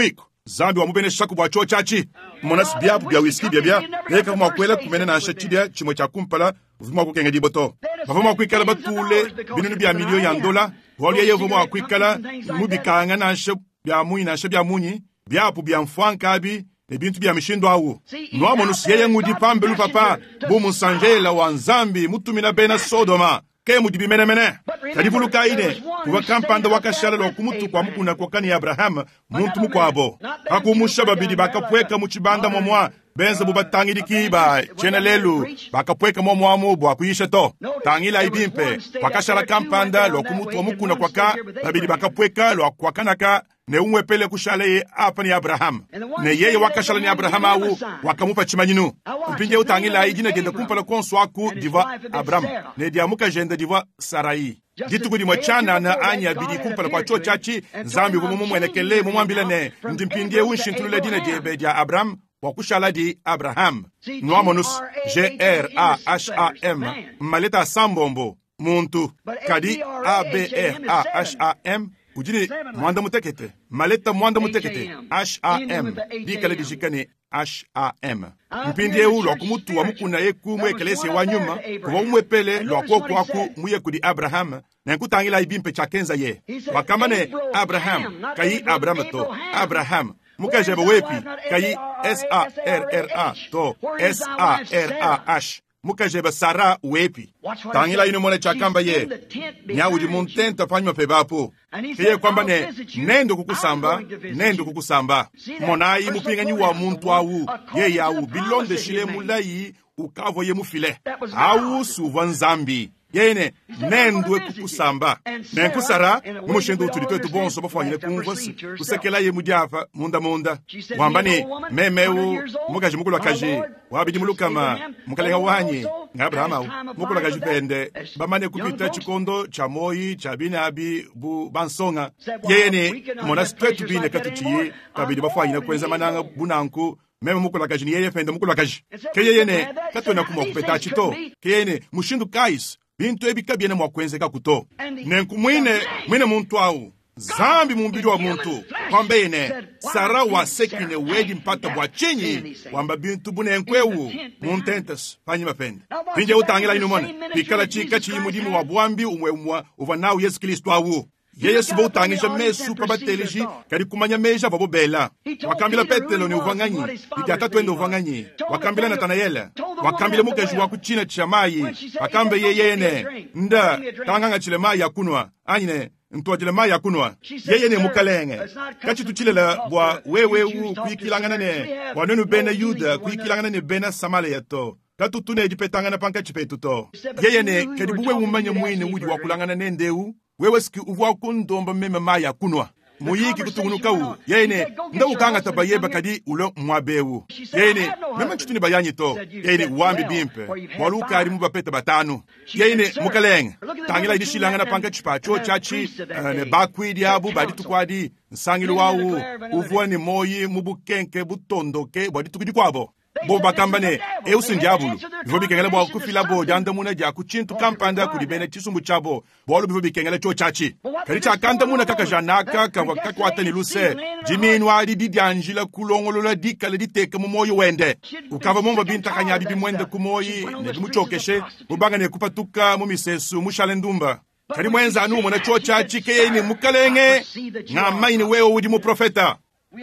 zambi wa mubenesha kubwa cho chachi monas biabu bia whisky bia bia eka mwakwela kumene na shachidia chimo cha kumpala vuma kukenga diboto bavuma kwikala batule binunu bia milioni ya dola wali ye vuma kwikala mubikanga na sha bia munyi na sha bia munyi biapu bia mfwanka bi ne bintu bia mishindo awu no monus ye ngudi pambelu papa bu musanjela wa nzambi mutumina bena Sodoma ke mudibi mene mene kadibulu kaine kuwa kampanda wakashala lo kumutu kwa mukuna kwa kani Abraham muntu mukwabo hakumusha babidi bakapweka muchibanda momwa benza bubatangi dikiba chena lelu bakapweka momwa mubo akuyisha to tangila ibimpe wakashala kampanda lo kumutu wa mukuna kwa ka babidi bakapweka lo kwa kanaka ne umwe pele kushale apa ni Abraham ne yeye wakashala ni Abraham awu wakamupa chimanyinu upinje utangila ijina genda kumpala konso aku diva Abraham ne diamuka jenda diva Sarai gitu kudi mwachana na anya bidi kumpala kwa cho chachi zambi vumu mwelekele mwambila ne ndimpindie unshintulule dina diebe dia Abraham wakushala di Abraham nuamonus G R A H A M maleta sambombo muntu kadi A B R A H A M ujini mwanda mutekete maleta mwanda mutekete H A M dikale dishikane H A M mpindi ewu lo kumutu wa mukuna yeku mwekelese wa nyuma kwa umwepele lo koko waku muye kudi Abraham na nkutangila ibimpe chakenza ye wakamane Abraham kayi Abraham to Abraham mukajeba wepi kayi S A R R A to S A R A H mukajeba Sara wepi tangila ino mone chakamba ye nyawudi muntenta panyuma pebapo keye kwamba ne nendo kukusamba nendo kukusamba monayi mupinganyi wa muntu awu ye yawu bilonde shile mulayi ukavo ye mufile awu suva nzambi yene nendwe kukusamba nenkusara mushendo utulito etu bonso bafanyile kumvasi kusekela ye mudiafa munda munda wambani memewu mukaji mukulu wakaji wabidi mulukama mukalenga wanyi nga Abraham mukulu wakaji pende bamane kupita chikondo cha moyi cha binabi bu bansonga yene mona stretu bine katuchiye kabidi bafanyile kwenza mananga bunanku meme mukulu wakaji ni yeye pende mukulu wakaji keye yene katwena kuma kupeta chito keye yene mushindu kais bintu ebika byene mwakwenzeka kuto nenku mwine mwine muntu awu zambi mumbiri wa muntu kwambene Sara wa sekine wedi mpata bwa chinyi wamba bintu bune nkwewu muntentes panyi mapende pinje utangila inu mone pikala chika chi mudimu wa bwambi umwe umwa uvanawu Yesu Kristo awu yeye subo utangisha mesu pabateleji kari kumanya meja babo bela wakambila Petelo ni uvanganyi ikiata twende uvanganyi wakambila Natanayela wakambila mukeju wa kuchina chamayi wakambe yeyene nda tanganga chile mayi akunwa anyine ntuwa chile mayi akunwa yeyene mukalenge kachi tuchilela bwa wewe u kuikilangana ne wanenu bena Yuda kuikilangana ne bena Samaria to katutune ejipetangana panka chipetu to yeyene karibuwe umanya mwine uji wakulangana nendeu wewe ski uwa kundomba meme maya kunwa muyiki kutungunuka u yene nda ukanga tabayeba kadi ulo mwabewu yene meme chituni bayanyi to yene uwambi bimpe waluka ari mubapeta batanu yene mukaleng tangila idishilanga na panka chipacho chachi uh, ne bakwi diabu badi tukwadi nsangilu wawu uvuwa ni moyi mubukenke butondoke badi tukudi kwabo bo bakambane e usinjabulu bivo bikengele bwa kufila bo janda muna ja kuchintu kampanda kulibene chisumbu chabo bolo bivo bikengele cho chachi kali cha kanda muna kaka janaka ka wakakwata ni luse jiminu adi didi anjila kulongolo la dikale diteke mu moyo wende ukava momba binta kanyabi bimwende ku moyi ne bimuchokeshe bubanga ne kupatuka mu misesu mushale ndumba kali mwenza anu muna cho chachi keyeni mukalenge na maini wewe udi mu profeta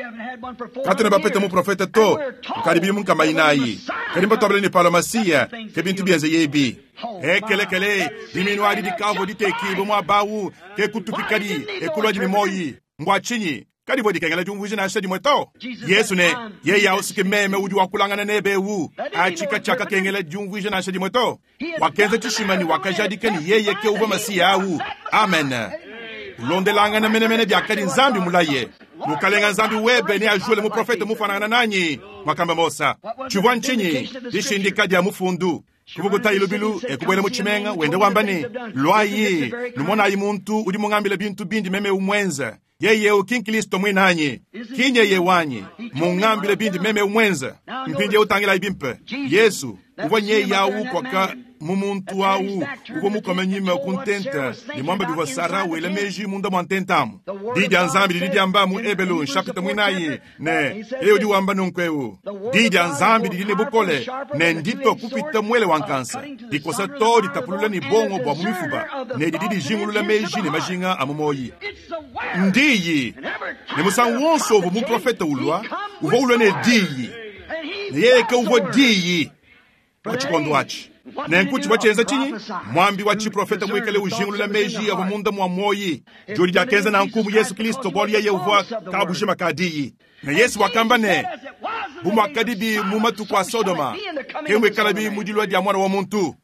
katana bapeta mu profeta to karibi mun kama inayi karimba tobele ni palomasia ke bintu bienze yebi e kele kele diminu adi dikavo diteki bo mwa bawu ke kutukikadi e kulwaji ni moyi ngwa chinyi kadi vodi kengela jumvuji na shedi mweto Yesu ne ye ya usike meme uji wakulangana nebe wu achika chaka kengela jumvuji na shedi mweto wakenza chishimani wakajadike ni yeye ke uva masia awu amen ulondelanga na mene mene biakadi nzambi mulaye mukalenga nzambi webe ni ajule mu profeta mufanana nanyi makamba mosa chivwa nchinyi ishindika dia mufundu kubuguta ilubilu ekubwele muchimenga wende wambani lwayi numona ayi muntu udi mungambile bintu bindi meme umwenza yeye ukinkilisto mwinanyi kinye ye wanyi mungambile bindi meme umwenza mpindi utangila ibimpe Yesu uva nye yawu kwa ka mumuntu wawu uko mukomanyima kuntenta ni mwamba biwa sara wele meji munda mwantentamu didi anzambi didi ambamu ebelu nshapita mwinayi ne eo di wamba nunkwewu didi anzambi didi ne bukole ne ndito kupita mwele wankansa dikosa to di tapulula ni bongo bwa mumifuba ne didi di jingulula meji ne majinga amumoyi ndiyi ne musanwonso uvu muprofeta ulwa uvo ulwa ne diyi ne yeke uvo diyi wachikondo wachi nenkuchi wachenza chinyi mwambi wachi profeta mwikale ujingulula meji avo munda mwa moyi jodi jakenza na nkumu Yesu Kristo boli yeye uva kabushima kadiyi na Yesu wakamba ne bumakadibi mumatu kwa Sodoma kemwe kalabi mujilwa dia mwana wa muntu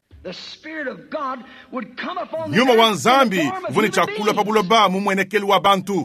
nyuma wa nzambi vuni chakula pabuloba mumwenekeli wa bantu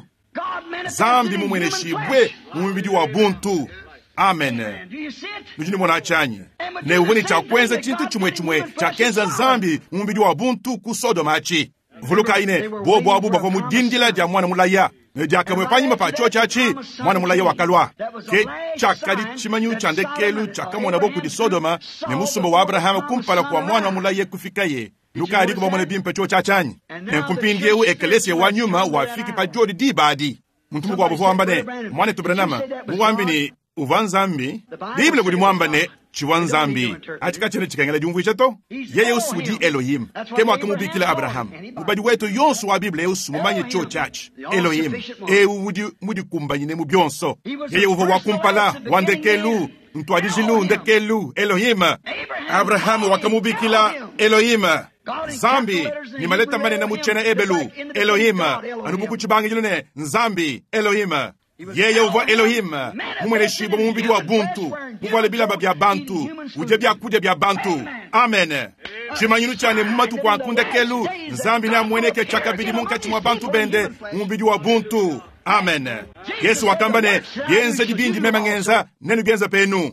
zambi mumwene shibwe mumibidi wa buntu. Amen. Nujini mwana chanye ne uvuni chakwenza chintu chumwe chumwe chakenza nzambi mumibidi wa buntu ku Sodoma achi vuluka ine bobo abuba kwa mudindila dia mwana mulaya ne jaka mwepanyima pa chocha achi mwana mulaya wakalwa ke chakadi chimanyu chandekelu chakamona boku di Sodoma ne musumba wa Abraham kumpala kwa mwana mulaya kufikaye luka adiko bamone bimpe chocha chanyi ne kumpindie u ekelesia wa nyuma wafiki pa jodi di badi muntu mkwa bufo ambane mwane tubranama mwambi ni uvanzambi Biblia kudi mwambane chiwanzambi atika chene chikengela jumvu ichato yeye usudi Elohim kemo akamubikila Abraham ubadi wetu yonso wa Biblia usu mumanye cho church Elohim e udi mudi kumbanyine mu byonso yeye uvo wakumpala wandekelu mtwadijilu ndekelu Elohim Abraham wakamubikila Elohim zambi ni maleta mane na muchena ebelu Elohim anubuku chibangilune nzambi Elohim yeye uvo Elohim mumwene shibo mumubidi wa buntu muvale bilamba bya bantu uje bya kudya bya bantu. Amen. Chimanyinu chane mumatu kwa kundekelu nzambi na mweneke chakabidi munka chimwa bantu bende mumubidi wa buntu. Amen. Yesu wakambane yenze dibindi mema ngenza nenu genza penu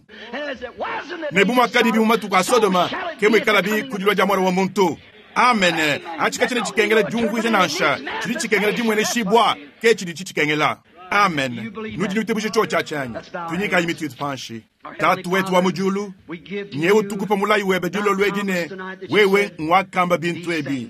nebuma kadibi mumatu kwa Sodoma kemwe kalabi kudilwa jamwara wa muntu. Amen. Achika chene chikengela jungu ije nansha chili chikengela jimwene shibwa ke chili chikengela. Amen. Nudi nutebushe chocha chanyi tunyika yimitu itupanshi tatu wetu wa mujulu nyewe tukupa mulayi webe dilo lwedine wewe mwakamba bintu ebi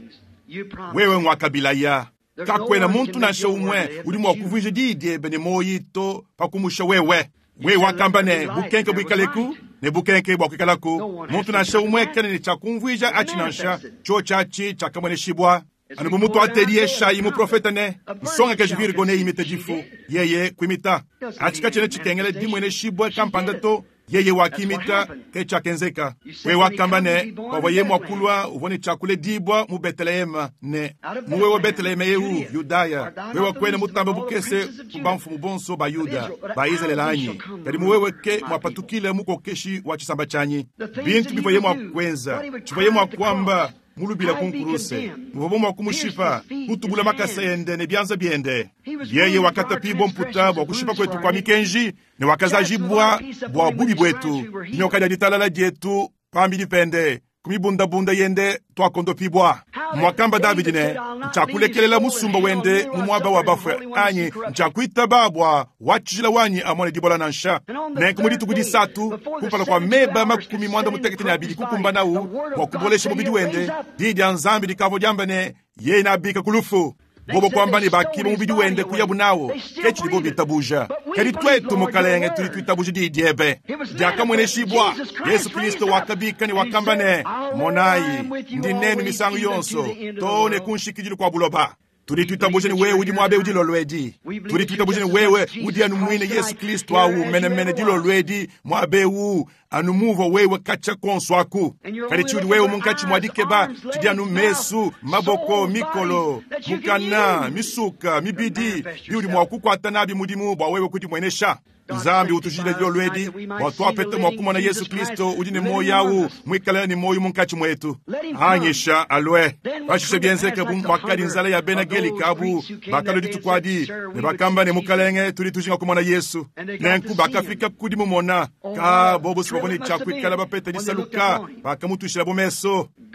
wewe mwakabila ya kakwena muntu nasha umwe uli mwakuvuje didie bene moyito pakumusha wewe wewe wakambane bukenke bwikaleku ne bukenke bwakwikalaku muntu nasha umwe kene ni chakumvija achinansha chocha chi chakamwene shibwa anubu mutu ateriye shayi mu profeta ne nsonga ke jiviri gone imite jifu yeye kwimita achika chene chikengele dimwene shibwe kampanda to yeye wakimita ke chakenzeka we wakambane kwa ye mwakulwa uvone chakule dibwa mu Bethlehem ne muwe wa Bethlehem yehu Yudaya we wakwene mutamba bukese kubamfu mubonso ba Yuda ba Israeli anyi kadi muwewe ke mwapatukile muko keshi wa chisamba chanyi bintu bivo ye mwakwenza chivo ye mwakwamba mulubila kunkuruse muvomo wakumushipa kutubula makasende ne byanza byende yeye wakata pibo mputa bwa kushipa kwetu kwa mikenji ne wakazajibwa bwa bubi bwetu nyoka ditalala dietu pambili pende kumibunda bunda yende twakondo pibwa mwakamba David ne nchakulekelela musumba wende mumwaba wa bafwe anyi nchakuita babwa wachila wanyi amone dibola nansha ne kumuditu kudi satu kupala kwa meba makumi mwanda mutekete ne abidi kukumba na u wakuboleshe mubidi wende didi anzambi dikavo jambane ye na bika kulufu bobo kwamba ni bakiba mubidi wende kuyabu nawo kechi dibo bitabuja kedi twetu mukalenge tuli twitabuja di diebe diaka mwene shibwa Yesu Kristo wakabika ni wakambane monayi ndi nenu misangu yonso tone kunshikijilu kwa buloba tuli twitabuja ni wewe udi mwabe udi lolwedi tuli twitabuja ni wewe udi anumwine Yesu Kristo awu mene mene di lolwedi mwabe wu anumuvo wewe kacha konso aku kadi chudi wewe munkachi mwadikeba chidi anu mesu maboko mikolo mukana misuka mibidi yudi mwakukwata nabi mudimu bwa wewe kuti mwenesha nzambi utujile dilo lwedi watwapete mwakumona Yesu Kristo udine moyawu mwikala ni moyu munkachi mwetu hanyisha alwe washishe bienzeke mwakadi nzala ya benageli kabu bakalo ditukwadi ne bakamba ne mukalenge tuli tujinga kumona Yesu nenku bakafika kudi mumona ka bobo sibabone chakwikala bapete disaluka bakamutushira bomeso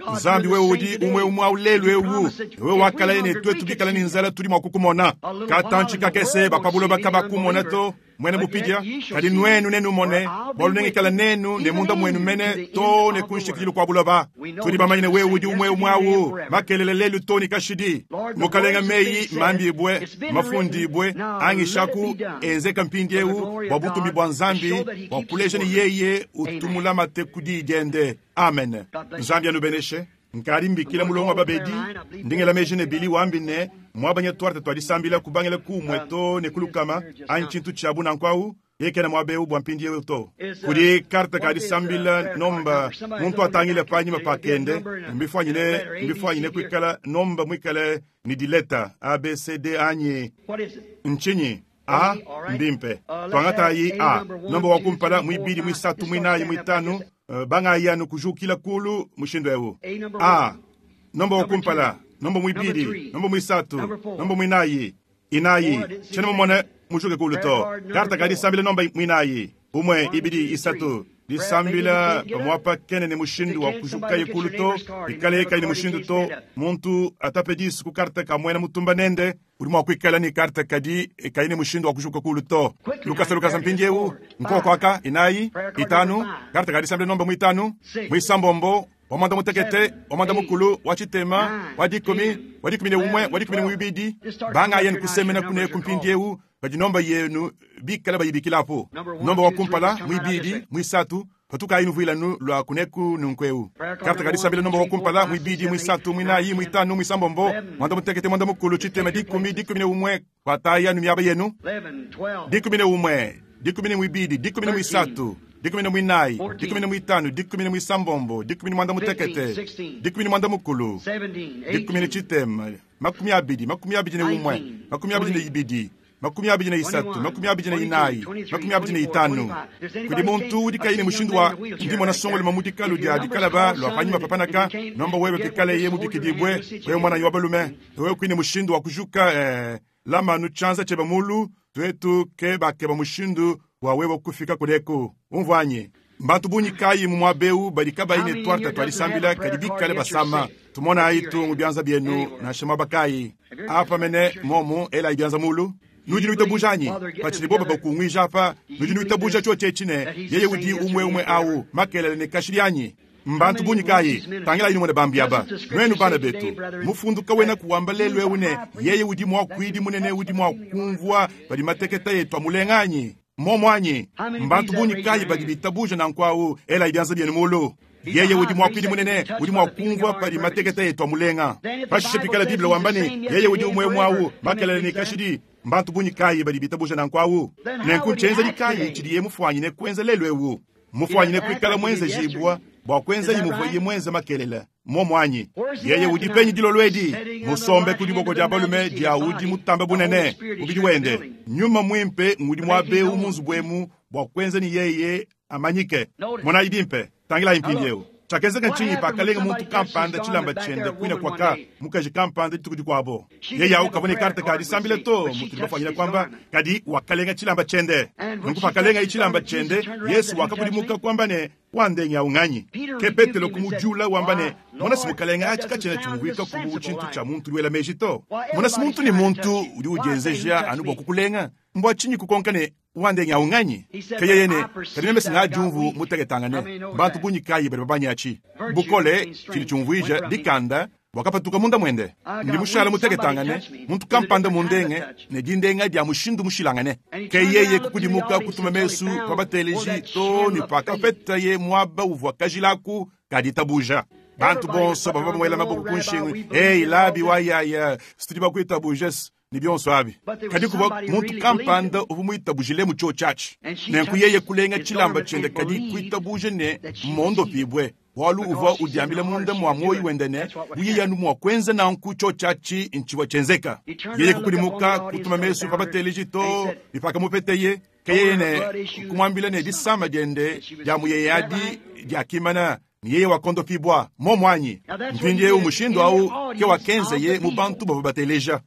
nzambi wewe udi umwe umwe ulelu ewu wewe wakala ene twe tubikala ni nzala tuli mwakukumona katanchi kakese bapabulo bakabakumona to mwene mupidia kadi nwenu nenu mone bolu nenge kala nenu ne munda mwenu mene to ne kunshikilu kwa buloba tuli bamanyine wewe udi umwe umwe awu makelele lelu to ni kashidi mukalenga meyi mambi ibwe mafundi ibwe angishaku enze kampindi ewu wabutu mibwa nzambi wakulesha ni yeye utumula mate kudi dende amen nzambi anubeneshe nkari mbikila mulongo babedi ndingela mejene bili wambine mwabanya twarte twadisambila kubangela kumweto ne kulukama anchintu chabu nankwau yekena mwabeu bwampindi yewe to kuri karta kadi sambila nomba muntu atangile panyi mapakende mbifanyile mbifanyile kwikala nomba mwikale ni dileta a b c d anye nchinyi a mbimpe twangata yi a nomba wakumpala mwibidi mwisatu mwinayi mwitanu Uh, banga yanu kujukila kulu mushindo ewu a nomba wakumpala nomba mwibidi nomba mwisatu nomba mwinayi inayi chene mumone mushuke kulu to karta kadi sambila nomba mwinayi umwe ibidi isatu disambila pamwapa kene ne mushindu wa kujuka ye kulu to ikale kai ne mushindu to muntu atapedis ku karta kamwena mutumba nende urimo kwikala ni karta kadi kai ne mushindu wa kujuka kulu to lukasa lukasa mpinjewu nkoko aka inayi itanu karta kadi sambila nomba mwitanu mwisambombo wamanda mutekete wamanda mukulu wachitema wadikomi wadikomi ne umwe wadikomi ne mwibidi banga yen kusemena kune kumpinjewu kadi nomba yenu bikala bayibikilapo nomba wakumpala mwibidi mwisatu patuka inu vuila nu lwa kuneku nunkweu karta kadi sambila nomba wakumpala mwibidi mwisatu mwinayi mwitanu mwisambombo mwanda mutekete mwanda mukulu chitema dikumi dikumi ne umwe wataya numyaba yenu dikumi ne umwe dikumi ne mwibidi dikumi ne mwisatu dikumi ne mwinayi dikumi ne mwitanu dikumi ne mwisambombo dikumi ne mwanda mutekete dikumi ne mwanda mukulu dikumi ne chitema makumi abidi makumi abidi ne umwe makumi abidi ne ibidi makumi abidi na isatu makumi abidi na inayi makumi abidi na itanu kudi muntu udika ine mushindwa ndimo na songo lima mudika ludi adikala ba lo apanyima papanaka nomba wewe kikale ye mudikidibwe wewe mwana yobalume wewe kwine mushindwa kujuka eh, lama nuchanza cheba mulu twetu keba keba mushindu wa wewe kufika kodeko umvanye mbantu bunyi kayi mumwabeu badikaba ine twarta twalisambila kadibikale basama tumona aitu mubyanza bienu na shema bakayi apa mene momo ela ibyanza mulu nujinu itabujanyi pachini boba bakungwisha hapa nujinu itabuja choche chine yeye udi umwe umwe au makele ne kashirianyi mbantu bunyikayi tangela inu mwana bambiaba nwenu bana betu mufunduka wena kuwamba lelwe une yeye udi mwa kwidi munene udi mwa kumvua badi mateketa yetu amulenganyi momwanyi mbantu bunyikayi badi bitabuja na nkwau ela ibianza bienu mulu yeye udi mwa kwidi munene udi mwa kumvua badi mateketa yetu amulenga pashipikala biblia wambani yeye udi umwe mwau makele ne kashiri mbantu bunyikayi badi bitabuja na nkwau nenkunchenza likayi chidiye mufwanyi ne kwenza lelwe wu mufwanyi ne kwikala mwenze jibwa bwa kwenza yimuvoye mwenze makelela momwanyi yeye udi penyi dilo lwedi musombe kudi boko jabalume dia udi mutambe bunene ubidi wende nyuma mwimpe ngudi mwabe umunzu bwemu bwa kwenza ni yeye amanyike mona idimpe tangila impinjeu chakeze kanchinyi pakalenga muntu kampanda chilamba chende kwina kwaka mukaji kampanda tukudi kwabo yeye au kabone karta kadi sambile to mutu bafanyira kwamba kadi wakalenga chilamba chende nungu pakalenga ichilamba chende Yesu wakabudi muka kwamba ne wandenya unganyi kepetelo kumujula wambane mona simukalenga achika chene chungwika kumu chintu cha muntu lwela mejito mona simuntu ni muntu uli ujenzeja anubo kukulenga mbwa chinyi kukonkane wandenya unganyi kaya yene kadimeme singa jumvu mutegetangane bantu bunyikayi bari babanyachi bukole chili chungwija dikanda wakapatuka munda mwende ndi mushala mutegetangane muntu kampanda mundenge ne jindenga dia mushindu mushilangane kayeye kukudimuka kutuma mesu kwabateleji to ni paka feta ye mwaba uvwa kajilaku kaditabuja bantu bonso baba mwela mabuku kunshingu hey labi wayaya studiba kuitabujes ni byonso abi kadi kuba muntu kampanda ubumuitabujile mu cho church ne kuyeye kulenga chilamba chende kadi kuitabuje ne mondo pibwe walu uva udiambile munda mwa moyi wendene uye yanu mwa kwenza na nku cho chachi inchiwa chenzeka yeye kukudimuka kutuma mesu babateleji to ipaka mupeteye kayeye ne kumwambile ne disama jende jamu yeye adi jakimana yeye wakondo pibwa momwanyi mpindie umushindo au ke wakenze ye mubantu babateleja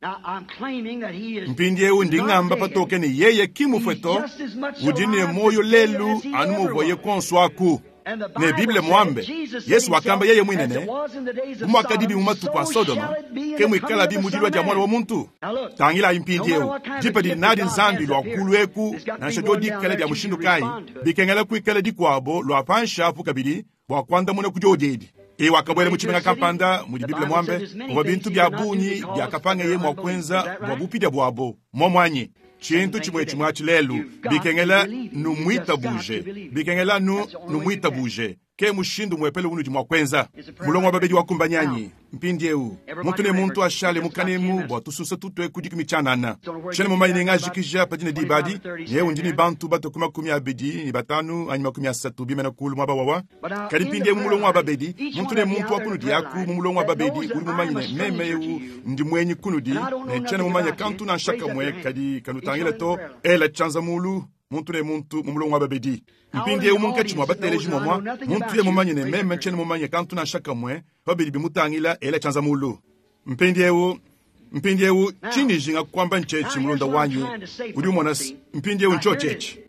mpindie undingamba patoke ni yeye kimufeto udine moyo lelu anumuvoye konswaku ne Biblia mwambe Yesu wakamba yeye mwinene umwakadibi mumatu kwa Sodoma kemwikala bi mudilwa ja mwana wa muntu tangila impindieu jipadi nadi nzambi lwa kulweku na nshajo dikele bya mushindu kai bikengela kwikele dikwabo lwa pansha fukabidi bwa kwanda muna kujodedi e wakabwele muchimenga kampanda mudi Biblia mwambe mwa bintu bya bunyi bya kapanga ye mwa kwenza mwa bupidya bwabo momwanyi chintu chimwe chimwa chilelu bikengela numwita buje bikengela nu numwita buje ke mushindu mwepele unu jimwa kwenza mulongo wa babeji wakumbanyanyi mpindieu muntu ne muntu ashale mukanemu bwa tususa tutwe kudiki michanana chene mumanyi ne ngajikija padine dibadi ye unjini bantu bato kuma kumi abedi ni batanu anyima kumi asatu bimena kulu mwaba wawa kadi mpindie mulongo wa babedi muntu ne muntu wakunudi yaku mulongo wa babedi uli mumanyi ne meme eu ndi mwenyi kunudi ne chene mumanyi kantu na shaka mwe kadi kanutangile to ele chanza mulu muntu ne muntu mulongo wa babedi mpindie umunka chimwa bateleji momwa muntu ye mumanyi ne meme chene mumanyi kantu na shaka mwe babedi bimutangila ele chanza mulu mpindie u mpindie u chini jinga kwamba nchechi mulonda wanyi uli monas mpindie u ncho chechi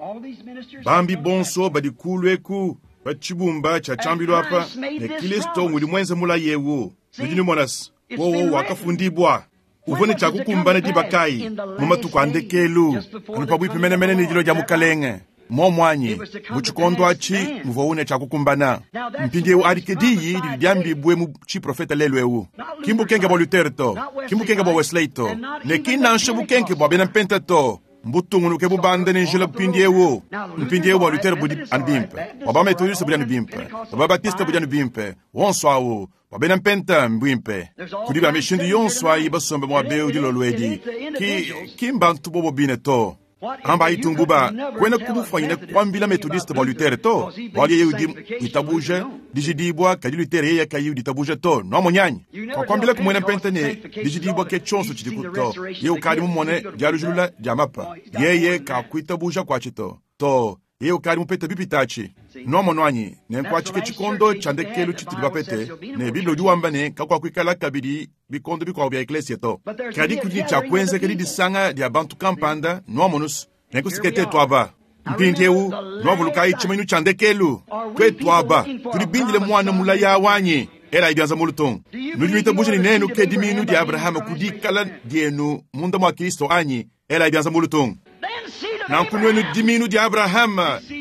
bambi bonso badikulweku bachibumba cha chambilo hapa ne Kristo muli mwenze mula yewu uli monas wowo wakafundibwa uvone chakukumbana dibakai mumatu kwandekelu anupabu ipimene mene nijilo ja mukalenge momwanyi muchikondo achi muvoune chakukumbana mpindie u arikediyi libyambi bwe mu chi profeta lelwewu kimbu kenge bo Luther to kimbu kenge bo Wesley to ne kinanshe bukenge bo bena penta to mbutungu nuke bubande ne jela mpindie u mpindie u Luther budi anbimpe baba metodiste budi anbimpe baba batiste budi anbimpe wonswa u baba penta mbimpe kudiba mishindi yonswa ibasombe mwa beu dilo lwedi ki kimbantu bobo bineto amba itunguba kwena kubufanyine kwambila metodiste bo Luther to bali yudi itabuje dijidibwa kadi Luther yeye kayudi itabuje to no monyanyi kwa kwambila kumwena pentene dijidibwa ke chonso chitikuto ye ukali mumone jarujula jamapa yeye ka kuitabuja kwa chito to ye ukali mupeta bipitachi no monwanyi ne kwa chike chikondo chandekelu chitibwa pete ne Biblia duwamba ne kakwa kwikala kabidi bikondo bikwa bya eklesia to kadi kudi cha kwenze kadi disanga dia bantu kampanda no monus ne kusikete twaba mpindeu no bulukai chimenu chandekelu kwe twaba tuli bindile mwana mulaya wanyi era ibianza muluton nujimita bujini nenu ke diminu di Abraham kudikala dienu munda mwa Kristo anyi era ibianza muluton na kunwenu diminu di Abraham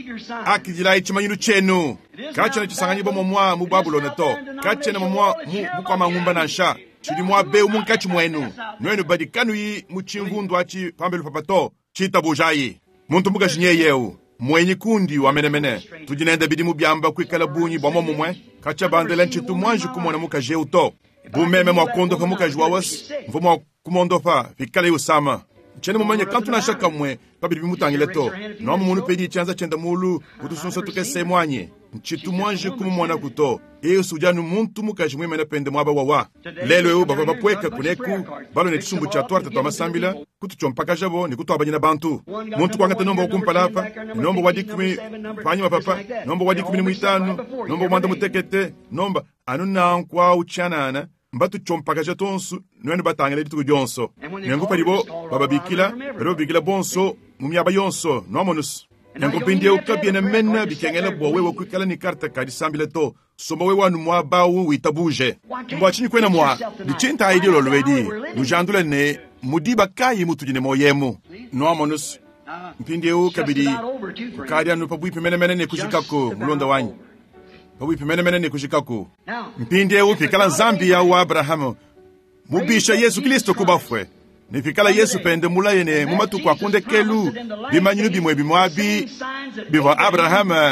akijila ichimanyinu chenu kachana chisanganyi bomo mwa mu Babulone to kachana mwa mu kwa mangumba na nsha chidi mwa be umunkachi mwenu nwenu badikanu yi muchimvundu achi pambelu papato chita bujayi muntu muga shinyeyeu mwenye kundi wa menemene tujinenda bidimu byamba kwikala bunyi bomo mumwe kacha bandela nchitu mwanju kumona muka jeuto bumeme mwakondo kwa muka jwawas mvumo kumondo fa fikale usama chene mumanye kantu na shaka mwe pabidi bimutangile to no munu pedi chanza chenda mulu kutusunsa tukese mwanye nchitu mwanju kumona kuto iyo sujanu muntu muka jimwe mena pende mwaba wawa lelo eu baba bapweka kuneku balo ne tsumbu cha twarta to masambila kutu chompaka jabo ni kutu abanyina bantu muntu kwangata nombo kumpala hapa nombo wadikumi fanywa papa nombo wadikumi mwitano nombo mwanda mutekete nomba anuna kwa uchanana mbatu chompaka jatonsu nwenu batangele dituko jonso nyangu paribo baba bikila pero bikila bonso mumyaba yonso nomonus nyangu pindie ukabiene menna bikengele bo wewe kwikala ni karta kadi sambile to somba wewe anu mwa bawu witabuje mwa chini kwena mwa dichinta idilo lwedi ujandule ne mudiba kai mutujine moyemu nomonus mpindie ukabidi kadi anu pabu ipimene mene ne kushikako mulonda wanyi pabu ipimene mene ne kushikako mpindie ufikala nzambi ya wa Abrahamu mubisha Yesu Kristo kubafwe nifikala Yesu pende mulayene mumatu kwa kunde kelu bimanyinu bimwe bimwabi biva Abraham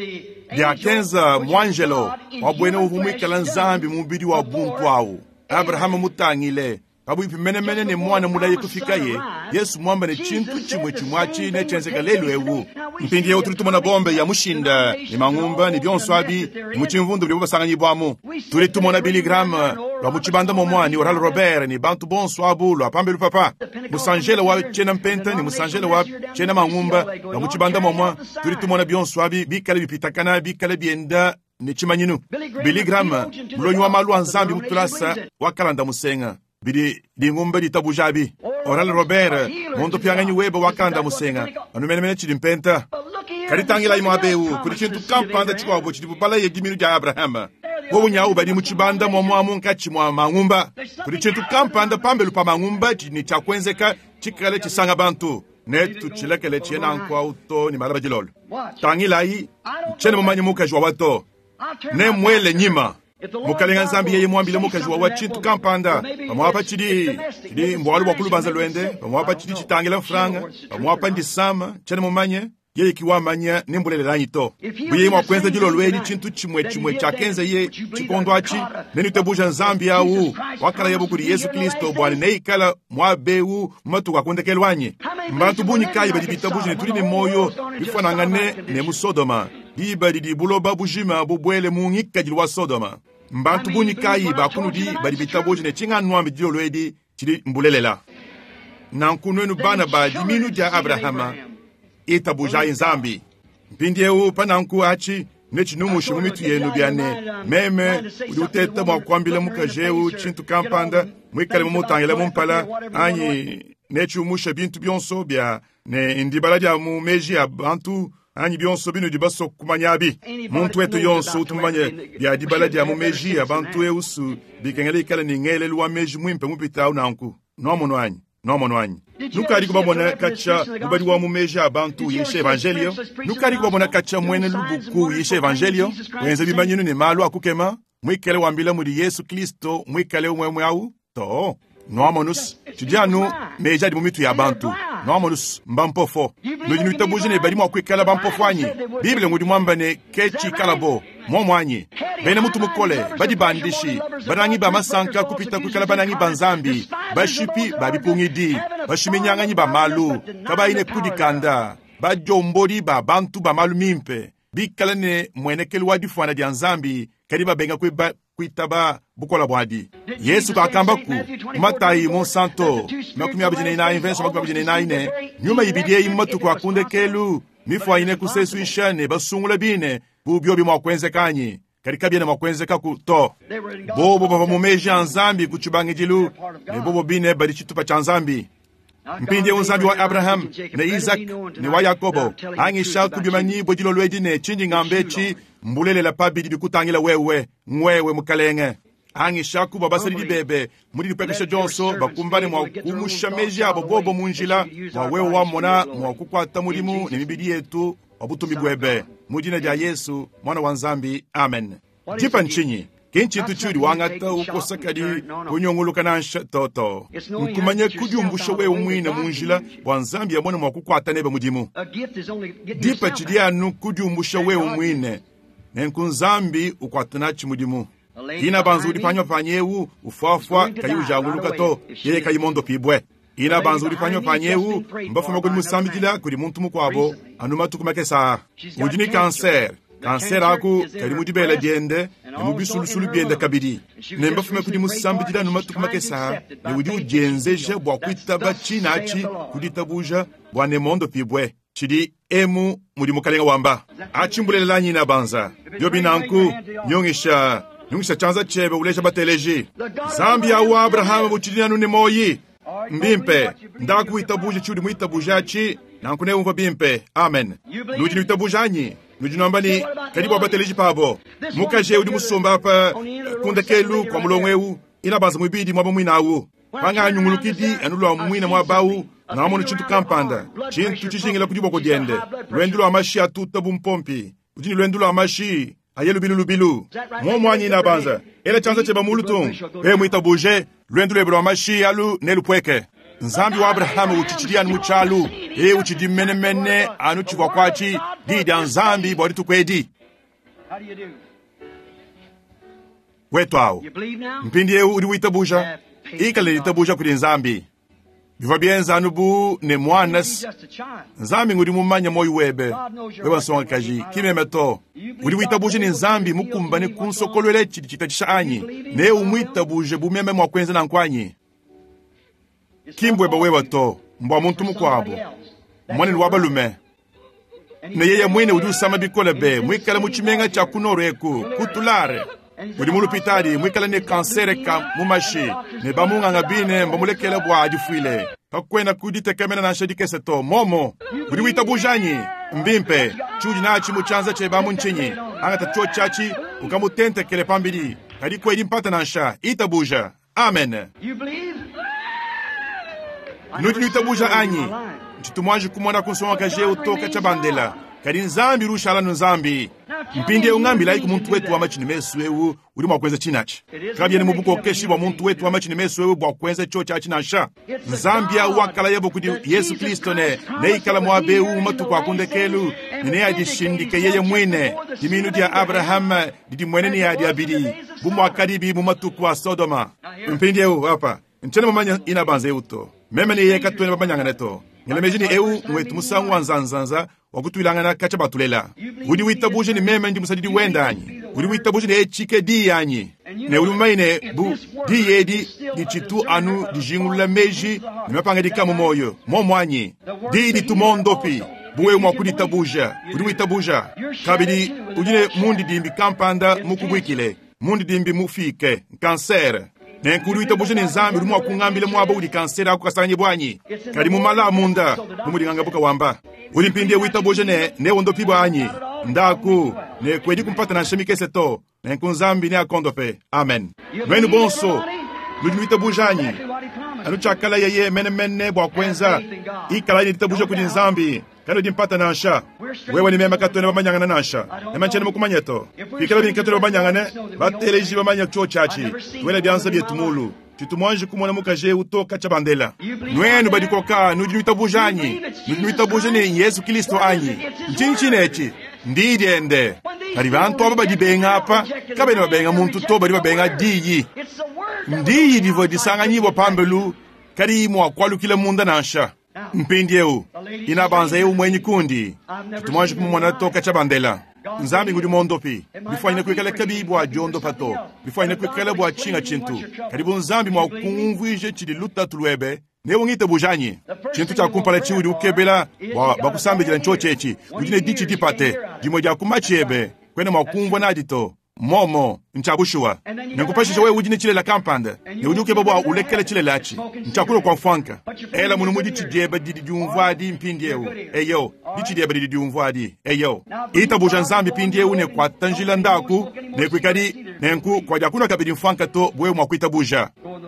dia kenza mwangelo wabwene uvumikala nzambi mubidi wa buntu awo Abraham mutangile babu ipimene mene ne mwana mulaye kufika ye Yesu mwamba ne chintu chimwe chimwachi ne chenzeka lelu ewu mpindi ya utulituma na bombe ya mushinda ni mangumba ni byonswabi ni muchimvundu byo basanganye bwamo tulituma na Billy Graham lwa muchibanda momwa ni Oral Robert ni bantu bonswabu lwa pambelu papa musangele wa chena mpenta ni musangele wa chena mangumba lwa muchibanda momwa tulituma na byonswabi bikale bipitakana bikale bienda ni chimanyinu Billy Graham mlonywa malu nzambi mutulasa wakalanda musenga bidi dingumba ditabujabi Oral Robert mondo pianganyi weba wakanda musenga anu mene mene chidi mpenta karitangila imo abeu kuri chintu kampanda chikobo chiti bubala yediminu ja Abraham wo nyau badi muchibanda momo amunka chimwa mangumba kuri chintu kampanda pambelu pa mangumba ni chakwenzeka chikale chisanga bantu ne tuchilekele chena nkwa auto ni malaba jilolo tangila yi chene mumanyi muka jwa wato ne mwele nyima mukalenga nzambi yeye mwambile muka jwa wa chintu kampanda pamwapa chidi chidi mbwalu wakulu banza lwende pamwapa chidi chitangila franga pamwapa ndisama chene mumanye yeye kiwamanya nimbulele lanyi to buye mwakwenza jilo lweni chintu chimwe chimwe chakenza ye chikondwachi neni tebuja nzambi yawu wakala yebu kuri Yesu Kristo bwani neikala mwabeu matu kakundekelwanye mbantu bunyi kayi badi bitabuja netuli ni moyo bifanangane ne mu Sodoma ibadi di buloba bujima bubwele muungika jilwa Sodoma mbantu bunyi kayi bakunudi badi bitabuja ne chinga nwambi jilo lwedi chili mbulelela nankunwenu bana badi minu ja Abrahama itabuja inzambi mpindi eu pananku achi nechi numushi mumitu yenu biane meme uduteta mwakwambile mukajeu chintu kampanda mwikale mumutangile mumpala anyi nechi umusha bintu bionso bia ne indibala dia mumeji ya bantu anyi bionso binu dibaso kumanyabi muntu etu yonso utumanye bia dibala dia mumeji ya bantu eusu bikengele ikale ni ngele luwa meji mwimpe mupita unanku nomono anyi nomono anyi nukari kubabona kacha mubadi wa mumeja abantu yeshe evangelio nukari kubabona kacha mwene lubuku yeshe evangelio wenze bimanyinu ni malu akukema mwikele wambila muri Yesu Kristo mwikele umwemwe au to noamonus tudianu meja di mumitu ya bantu noamonus mbampofo nujinu itabujine badi mwa kwikala bampofo anyi Biblia ngudi mwamba ne kechi kalabo momo anyi bene mutu mukole badi bandishi banangi ba masanka kupita kwikala banangi banzambi bashipi babipungidi bashiminyanga ba malu kabaine kudikanda bajombori ba bantu ba malu mimpe bikala ne mwenekeli wadi fwana di anzambi kariba benga kwiba kuitaba bukola bwadi Yesu kakamba ku Matayi Monsanto makumi abijine ina invention makumi abijine ina ine nyuma ibidie imatu kwa kunde kelu mifwa ine kusesu ishane basungula bine bubyo bi mwakwenze kanyi karika bine mwakwenze kaku to bobo baba mumeji anzambi kuchibangi jilu ne bobo bine badi chitupa chanzambi mpindi unzambi wa Abraham ne Isaac ne wa Yakobo angisha kubimanyi bojilo lwedi ne chinji ngambechi mbulele la pabi bikutangila wewe ngwewe mukalenge angisha kuba basali di bebe muri dipekesha jonso bakumbane mwa kumusha meji abo bobo munjila mwa wewe wa mona mwa kukwata mulimu ne mibidi yetu wabutumbi bwebe mujina ja Yesu mwana wa nzambi amen jipa nchinyi kenchi tuchuri wangata ukosakadi kunyonguluka nansha toto nkumanye kujumbusha wewe mwina munjila wa nzambi ya mwana mwa kukwata nebe mudimu dipa chidianu kujumbusha wewe mwine nenkunzambi ukwatanachi mudimu ina banzu udipanyo panyewu ufafwa kayujanguluka to yeye kayimondo pibwe ina banzu udipanyo panyewu mbafu maguli musambijila kuri muntu mukwabo anumatu kumakesa ujini kanser kanser aku kari mudibele diende ne mubisulusulu biende kabiri ne mbafu makudi musambijila anumatu kumakesa ne udi ujenzeje bwa kuitaba chinachi kuditabuja bwa nemondo pibwe chidi emu mudi mukalenga wamba achimbulele lanyi na banza yobinanku nyongisha nyongisha chanza chebe ulesha bateleji Zambia wa Abraham buchidina nune moyi mbimpe ndaku itabuje chudi muitabujachi nankune umva bimpe amen nujinu itabujanyi nujinu ambani kadibu bateleji pabo mukaje udi musomba pa kundekelu kwa mulongweu ina banza mwibidi mwaba mwinawu panga nyungulukidi anulwa mwina mwabawu na amono chintu kampanda chintu chishingila kudibo kodiende lwendulo amashi atuta bumpompi ujini lwendulo amashi ayelu bilu lubilu mo mwanyi na banza ele chanza cheba mulutung e muita buje lwendulo ebro amashi alu nelu pweke nzambi wa Abraham uchichidia muchalu e uchidi mene mene anu chikwa kwachi didi nzambi bodi tukwedi wetu au mpindi e udi wita buja ikale ita buja kudi nzambi biva bienza anubu ne mwanas nzambi ngudi mumanya moyi webe wewa songa kaji kime meto udi witabuje ni nzambi mukumbane kunsokolwele chidi chitatisha anyi ne umwita buje bumeme mwakwenza na nkwanyi kimbweba wewa to mbwa muntu mukwabo mwani luwaba lume ne yeye mwine udi usama bikole be mwikala muchimenga cha kunoreku kutulare udi mulupitari mwikala ne kansere ka mumashi ne bamunga ngabine mbamulekele bwa ajifuile kakwena kudite kemena na shedike seto momo udi witabujanyi mbimpe chuji nachi muchanza cheba munchinyi angata cho chachi ukamutente kele pambidi kadi kwedi mpata nansha itabuja. Amen. You believe? Nuti itabuja anyi chitumwaji kumwana kunsoma kaje utoka chabandela kadi nzambi rushala nzambi mpinde ungambila iku muntu wetu amachini mesuewu uri mwakweza chinachi kabye ni mubuko keshi wa muntu wetu amachini mesuewu bwakweza cho chachi nansha nzambia wakala yebo kudi Yesu Kristo ne neikala mwabeu matu kwa kundekelu nene ajishindike yeye mwine diminu dia Abraham didi mweneni ya diabidi bumu akadibi mumatu kwa Sodoma mpinde eu hapa nchene mamanya inabanze uto meme ni yeka tuene babanyanga neto ngele mejini eu mwetu musangu wanzanzanza wakutuilangana kacha batulela udi witabuje ni meme ndi musadidi wenda anyi udi witabuje ni echike di anyi ne udi maine bu di yedi di chitu anu di jingula meji ni mepanga di kamu moyo momo anyi di di tumondopi buwe mwakudi tabuja udi witabuja kabidi udine mundi dimbi kampanda mukubwikile mundi dimbi mufike kanser ne nkuru itabuja ni nzambi uri mwakungambile mwaba udi kansera akukasanye bwanyi kadi mumala munda mumudi ngangabuka wamba uri mpindie witabuja ne ne wondopi bwanyi ndaku ne kwedi kumpata na shemike seto ne nkunzambi ne akondope. Amen. Mwenu bonso ludi witabuja anyi anu chakala yeye mene mene bwakwenza ikala ni itabuja kudi nzambi kano dimpata na ansha wewe ni mema katone babanyangana na ansha ema nchene mukumanyeto fikala ni katone babanyangane bateleji babanya cho chachi tuwele byanza byetumulu chitumwanje kumona mukaje utoka chabandela nwenu badikoka nudi witabujanyi nudi witabuja ni Yesu Kristo anyi nchinchi nechi ndidiende kari bantu aba badibenga apa kabene babenga muntu to badi babenga diyi ndiyi divo disanga nyibo pambelu kari mwa kwalu kila munda nansha mpindieu inabanza eu mwenye kundi chitumwanje kumona toka chabandela nzambi ngudi mondopi bifanye kwekala kabibwa jondo pato bifanye kwekala bwa chinga chintu karibu nzambi mwa kumvije chidi luta tulwebe newo ngite bujanyi chintu cha kumpala chiudi ukebela wa bakusambira nchochechi udine dichi dipate jimoja kumachebe kwene mwa kumvwa nadito momo nchabushua nekupashisha wewe udine chile la kampanda ne uduke babo ulekele chile lachi nchakulo kwa mfanka ela munu mudi chidebe didi diumvadi mpindieu eyo dichidebe didi diumvadi eyo itabuja nzambi pindieu ne kwa tanjila ndaku ne kwikadi nenku kwa jakuna kabidi mfanka to bwe mwa kuitabuja.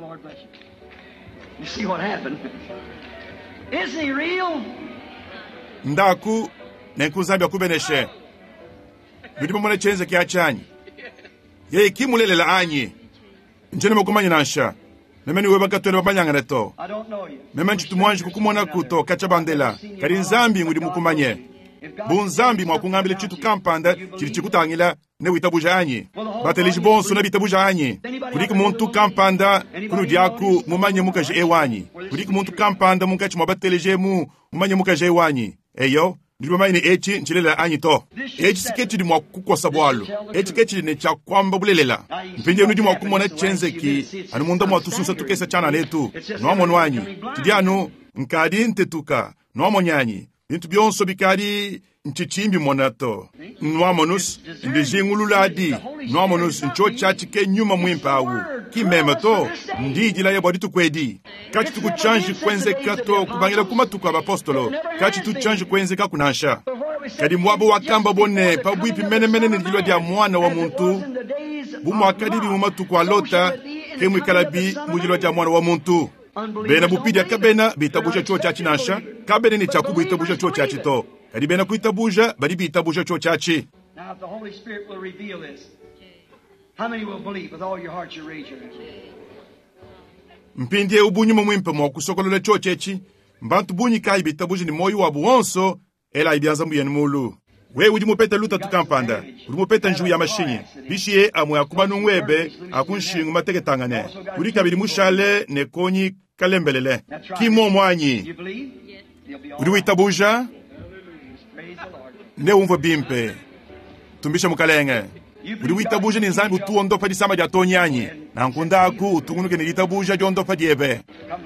You see what happened? Isn't he real? Ndaku nenku nzambi akubeneshe bidi mwana chenze kiachanyi yeye kimulele la anyi njene mokumanya nansha memeni weba katone babanyanga neto memeni chitumwanje kukumona kuto kachabandela kari nzambi ngudi mukumanye bu nzambi mwakungambile chitu kampanda chili chikutangila ne witabuja anyi batelishi bonso na bitabuja anyi kuliki muntu kampanda kunu diaku mumanye mukaje ewanyi kuliki muntu kampanda munkachi mwabateleje mu mumanye mukaje ewanyi eyo ndilo maini echi nchilela anyi to echi sikechi di mwakukosa bwalo echi kechi ne cha kwamba bulelela mpinje nudi mwakumona chenze ki anu munda mwatususa tukesa chana letu nwamo nwanyi tidianu nkadi ntetuka nwamo nyanyi intu bionso bikadi nchichimbi monato nwamonus ndijingululadi nwamonus ncho chachi ke nyuma mwimpawu kimema to ndijila ya boditu kwedi kachi tukuchanji kwenze kato kubangira kumatuku abapostolo kachi tuchanji kwenze kakunansha kadi mwabo wakamba bone pabwipi mene mene nijilwa dia mwana wa muntu bumu akadibi mumatuku alota kemwe kalabi mujilwa dia mwana wa muntu bena bupidi kabena bitabusha cho chachi nansha kabene ni chakubu itabusha cho chachi to kadi bena kuitabusha bali bitabusha cho chachi. Now if the Holy Spirit will reveal this, how many will believe with all your heart you raise your hand? Mpindie ubunyi mwimpe mwa kusokolola cho chechi mbantu bunyi kai bitabusha ni moyo wabu wonso ela ibianza mbuye mulu we udi mupeta luta tukampanda udi mupeta nju ya mashinyi bishiye amwe akubanu nwebe akunshingu mateke tangane udi kabiri mushale ne konyi kalembelele kimo mwanyi udi witabuja ne umva bimpe tumbisha mukalenge udi witabuja ni nzambi utuondo pa disama dia tonyanyi na nkundaku utungunuke ni witabuja jondo pa diebe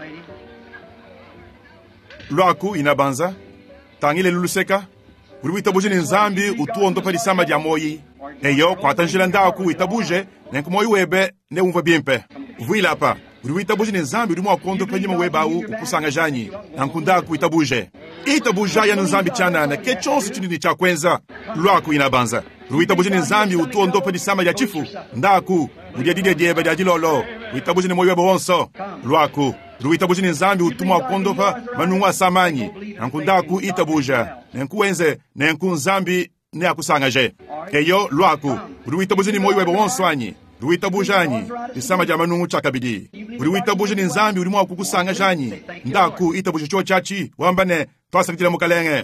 lwaku inabanza tangile luluseka uri witabuje ni nzambi utuondo pa disama dia moyi eyo kwa tanjila ndaku witabuje nenku moyi webe ne umva bimpe vuila pa uri witabuje ni nzambi uri mwakondo penye mwe bawu ukusanga janyi nankunda kuitabuje itabuja ya nzambi chana na kechonsi chini cha kwenza lwako inabanza uri witabuje ni nzambi utuondo pe disama ya chifu ndaku uri adide diebe ya dilolo witabuje ni moyo bonso lwako uri witabuje ni nzambi utuma kondo pa manungwa samanyi nankunda ku itabuja nenkuenze nenku nzambi ne akusanga je eyo lwako uri witabuje ni moyo bonso anyi Ruitabuja janyi disama ja manungu chakabidi uri witabuje ni nzambi uri mwa kukusanga janyi ndaku itabuje cho chachi wambane twasakitira mukalenge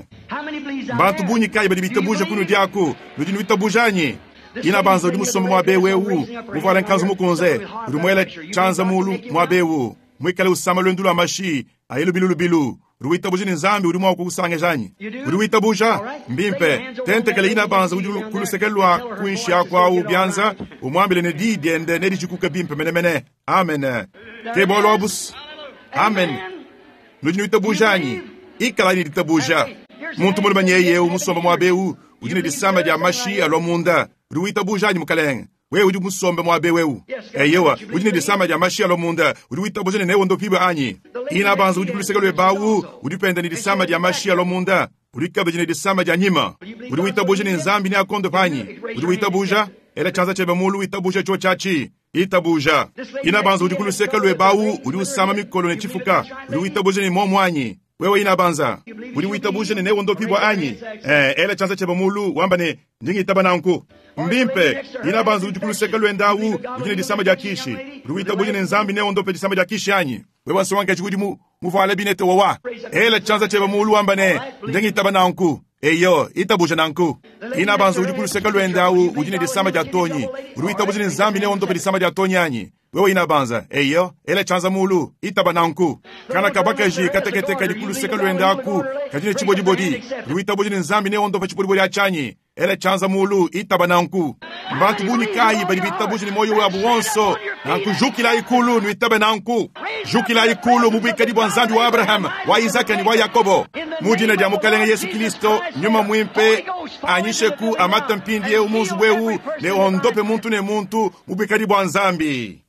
bantu bunyi kai badi bitabuje kunu diako uri witabujanye ina banza uri musomba mwa bewewu muvara nkanzu mukunze uri mwele chanza mulu mwa bewu mwikale usama lwendulu amashi ayelu bilulu bilu uri witabuje ni nzambi uri mwa kukusanga janyi uri witabuja mbimpe tente kale ina banza uri kulusekelwa kuinshi akwa ubianza umwambile ne didi ende ne dijikuka bimpe mene mene amen kebolo abus amen uri witabuja nyi ikala ni ditabuja muntu muri banyeye umusomba mwa bewu uri disamba ja mashi alo munda uri witabuja nyi mukalenge wewe uri musomba mwa bewu eyewa uri disamba ja mashi alo munda uri witabuja ne newo ndo piba anyi ina banza uri kulisekelwe bawu uri penda ni disamba ja mashi alo munda uri kabeje ni disamba ja nyima uri witabuja ni nzambi ni akondo panyi uri witabuja ele chanza chebe mulu witabuja cho chachi itabuja ina banza uri kulisekelwe bawu uri usama mikolo ne chifuka uri witabuja ni momwanyi wewe ina banza uri witabuje ne wondo pibwa anyi eh ele chanza cheba mulu wamba ne ndingi tabananku mbimpe ina banza uri kuluseka lwendawu uri disamba ja kishi uri witabuje ne nzambi ne wondo pe disamba ja kishi anyi wewe nswanka chikudi mu muvala binete wawa ele chanza cheba mulu wamba ne ndingi tabananku eyo itabuje nanku ina banza uri kuluseka lwendawu uri disamba ja tonyi uri witabuje ne nzambi ne wondo pe disamba ja tonyi anyi wewe ina banza eyo ele chanza mulu itabananku kana kabaka ji katekete kadi kulu sekalo endaku kadi chibodi bodi ruita bodi nzambi ne ondo pachibodi bodi achanyi ele chanza mulu itabananku mbatu buni kai badi bitabuji ni moyo wa buonso nanku jukila ikulu ni itabananku jukila ikulu mubika di bwanzambi wa Abraham wa Isaac ni wa Yakobo mujina jamu kalenge Yesu Kristo nyuma mwimpe anyisheku amata mpindie umuzu wewu ne ondope muntu ne muntu mubika di bwanzambi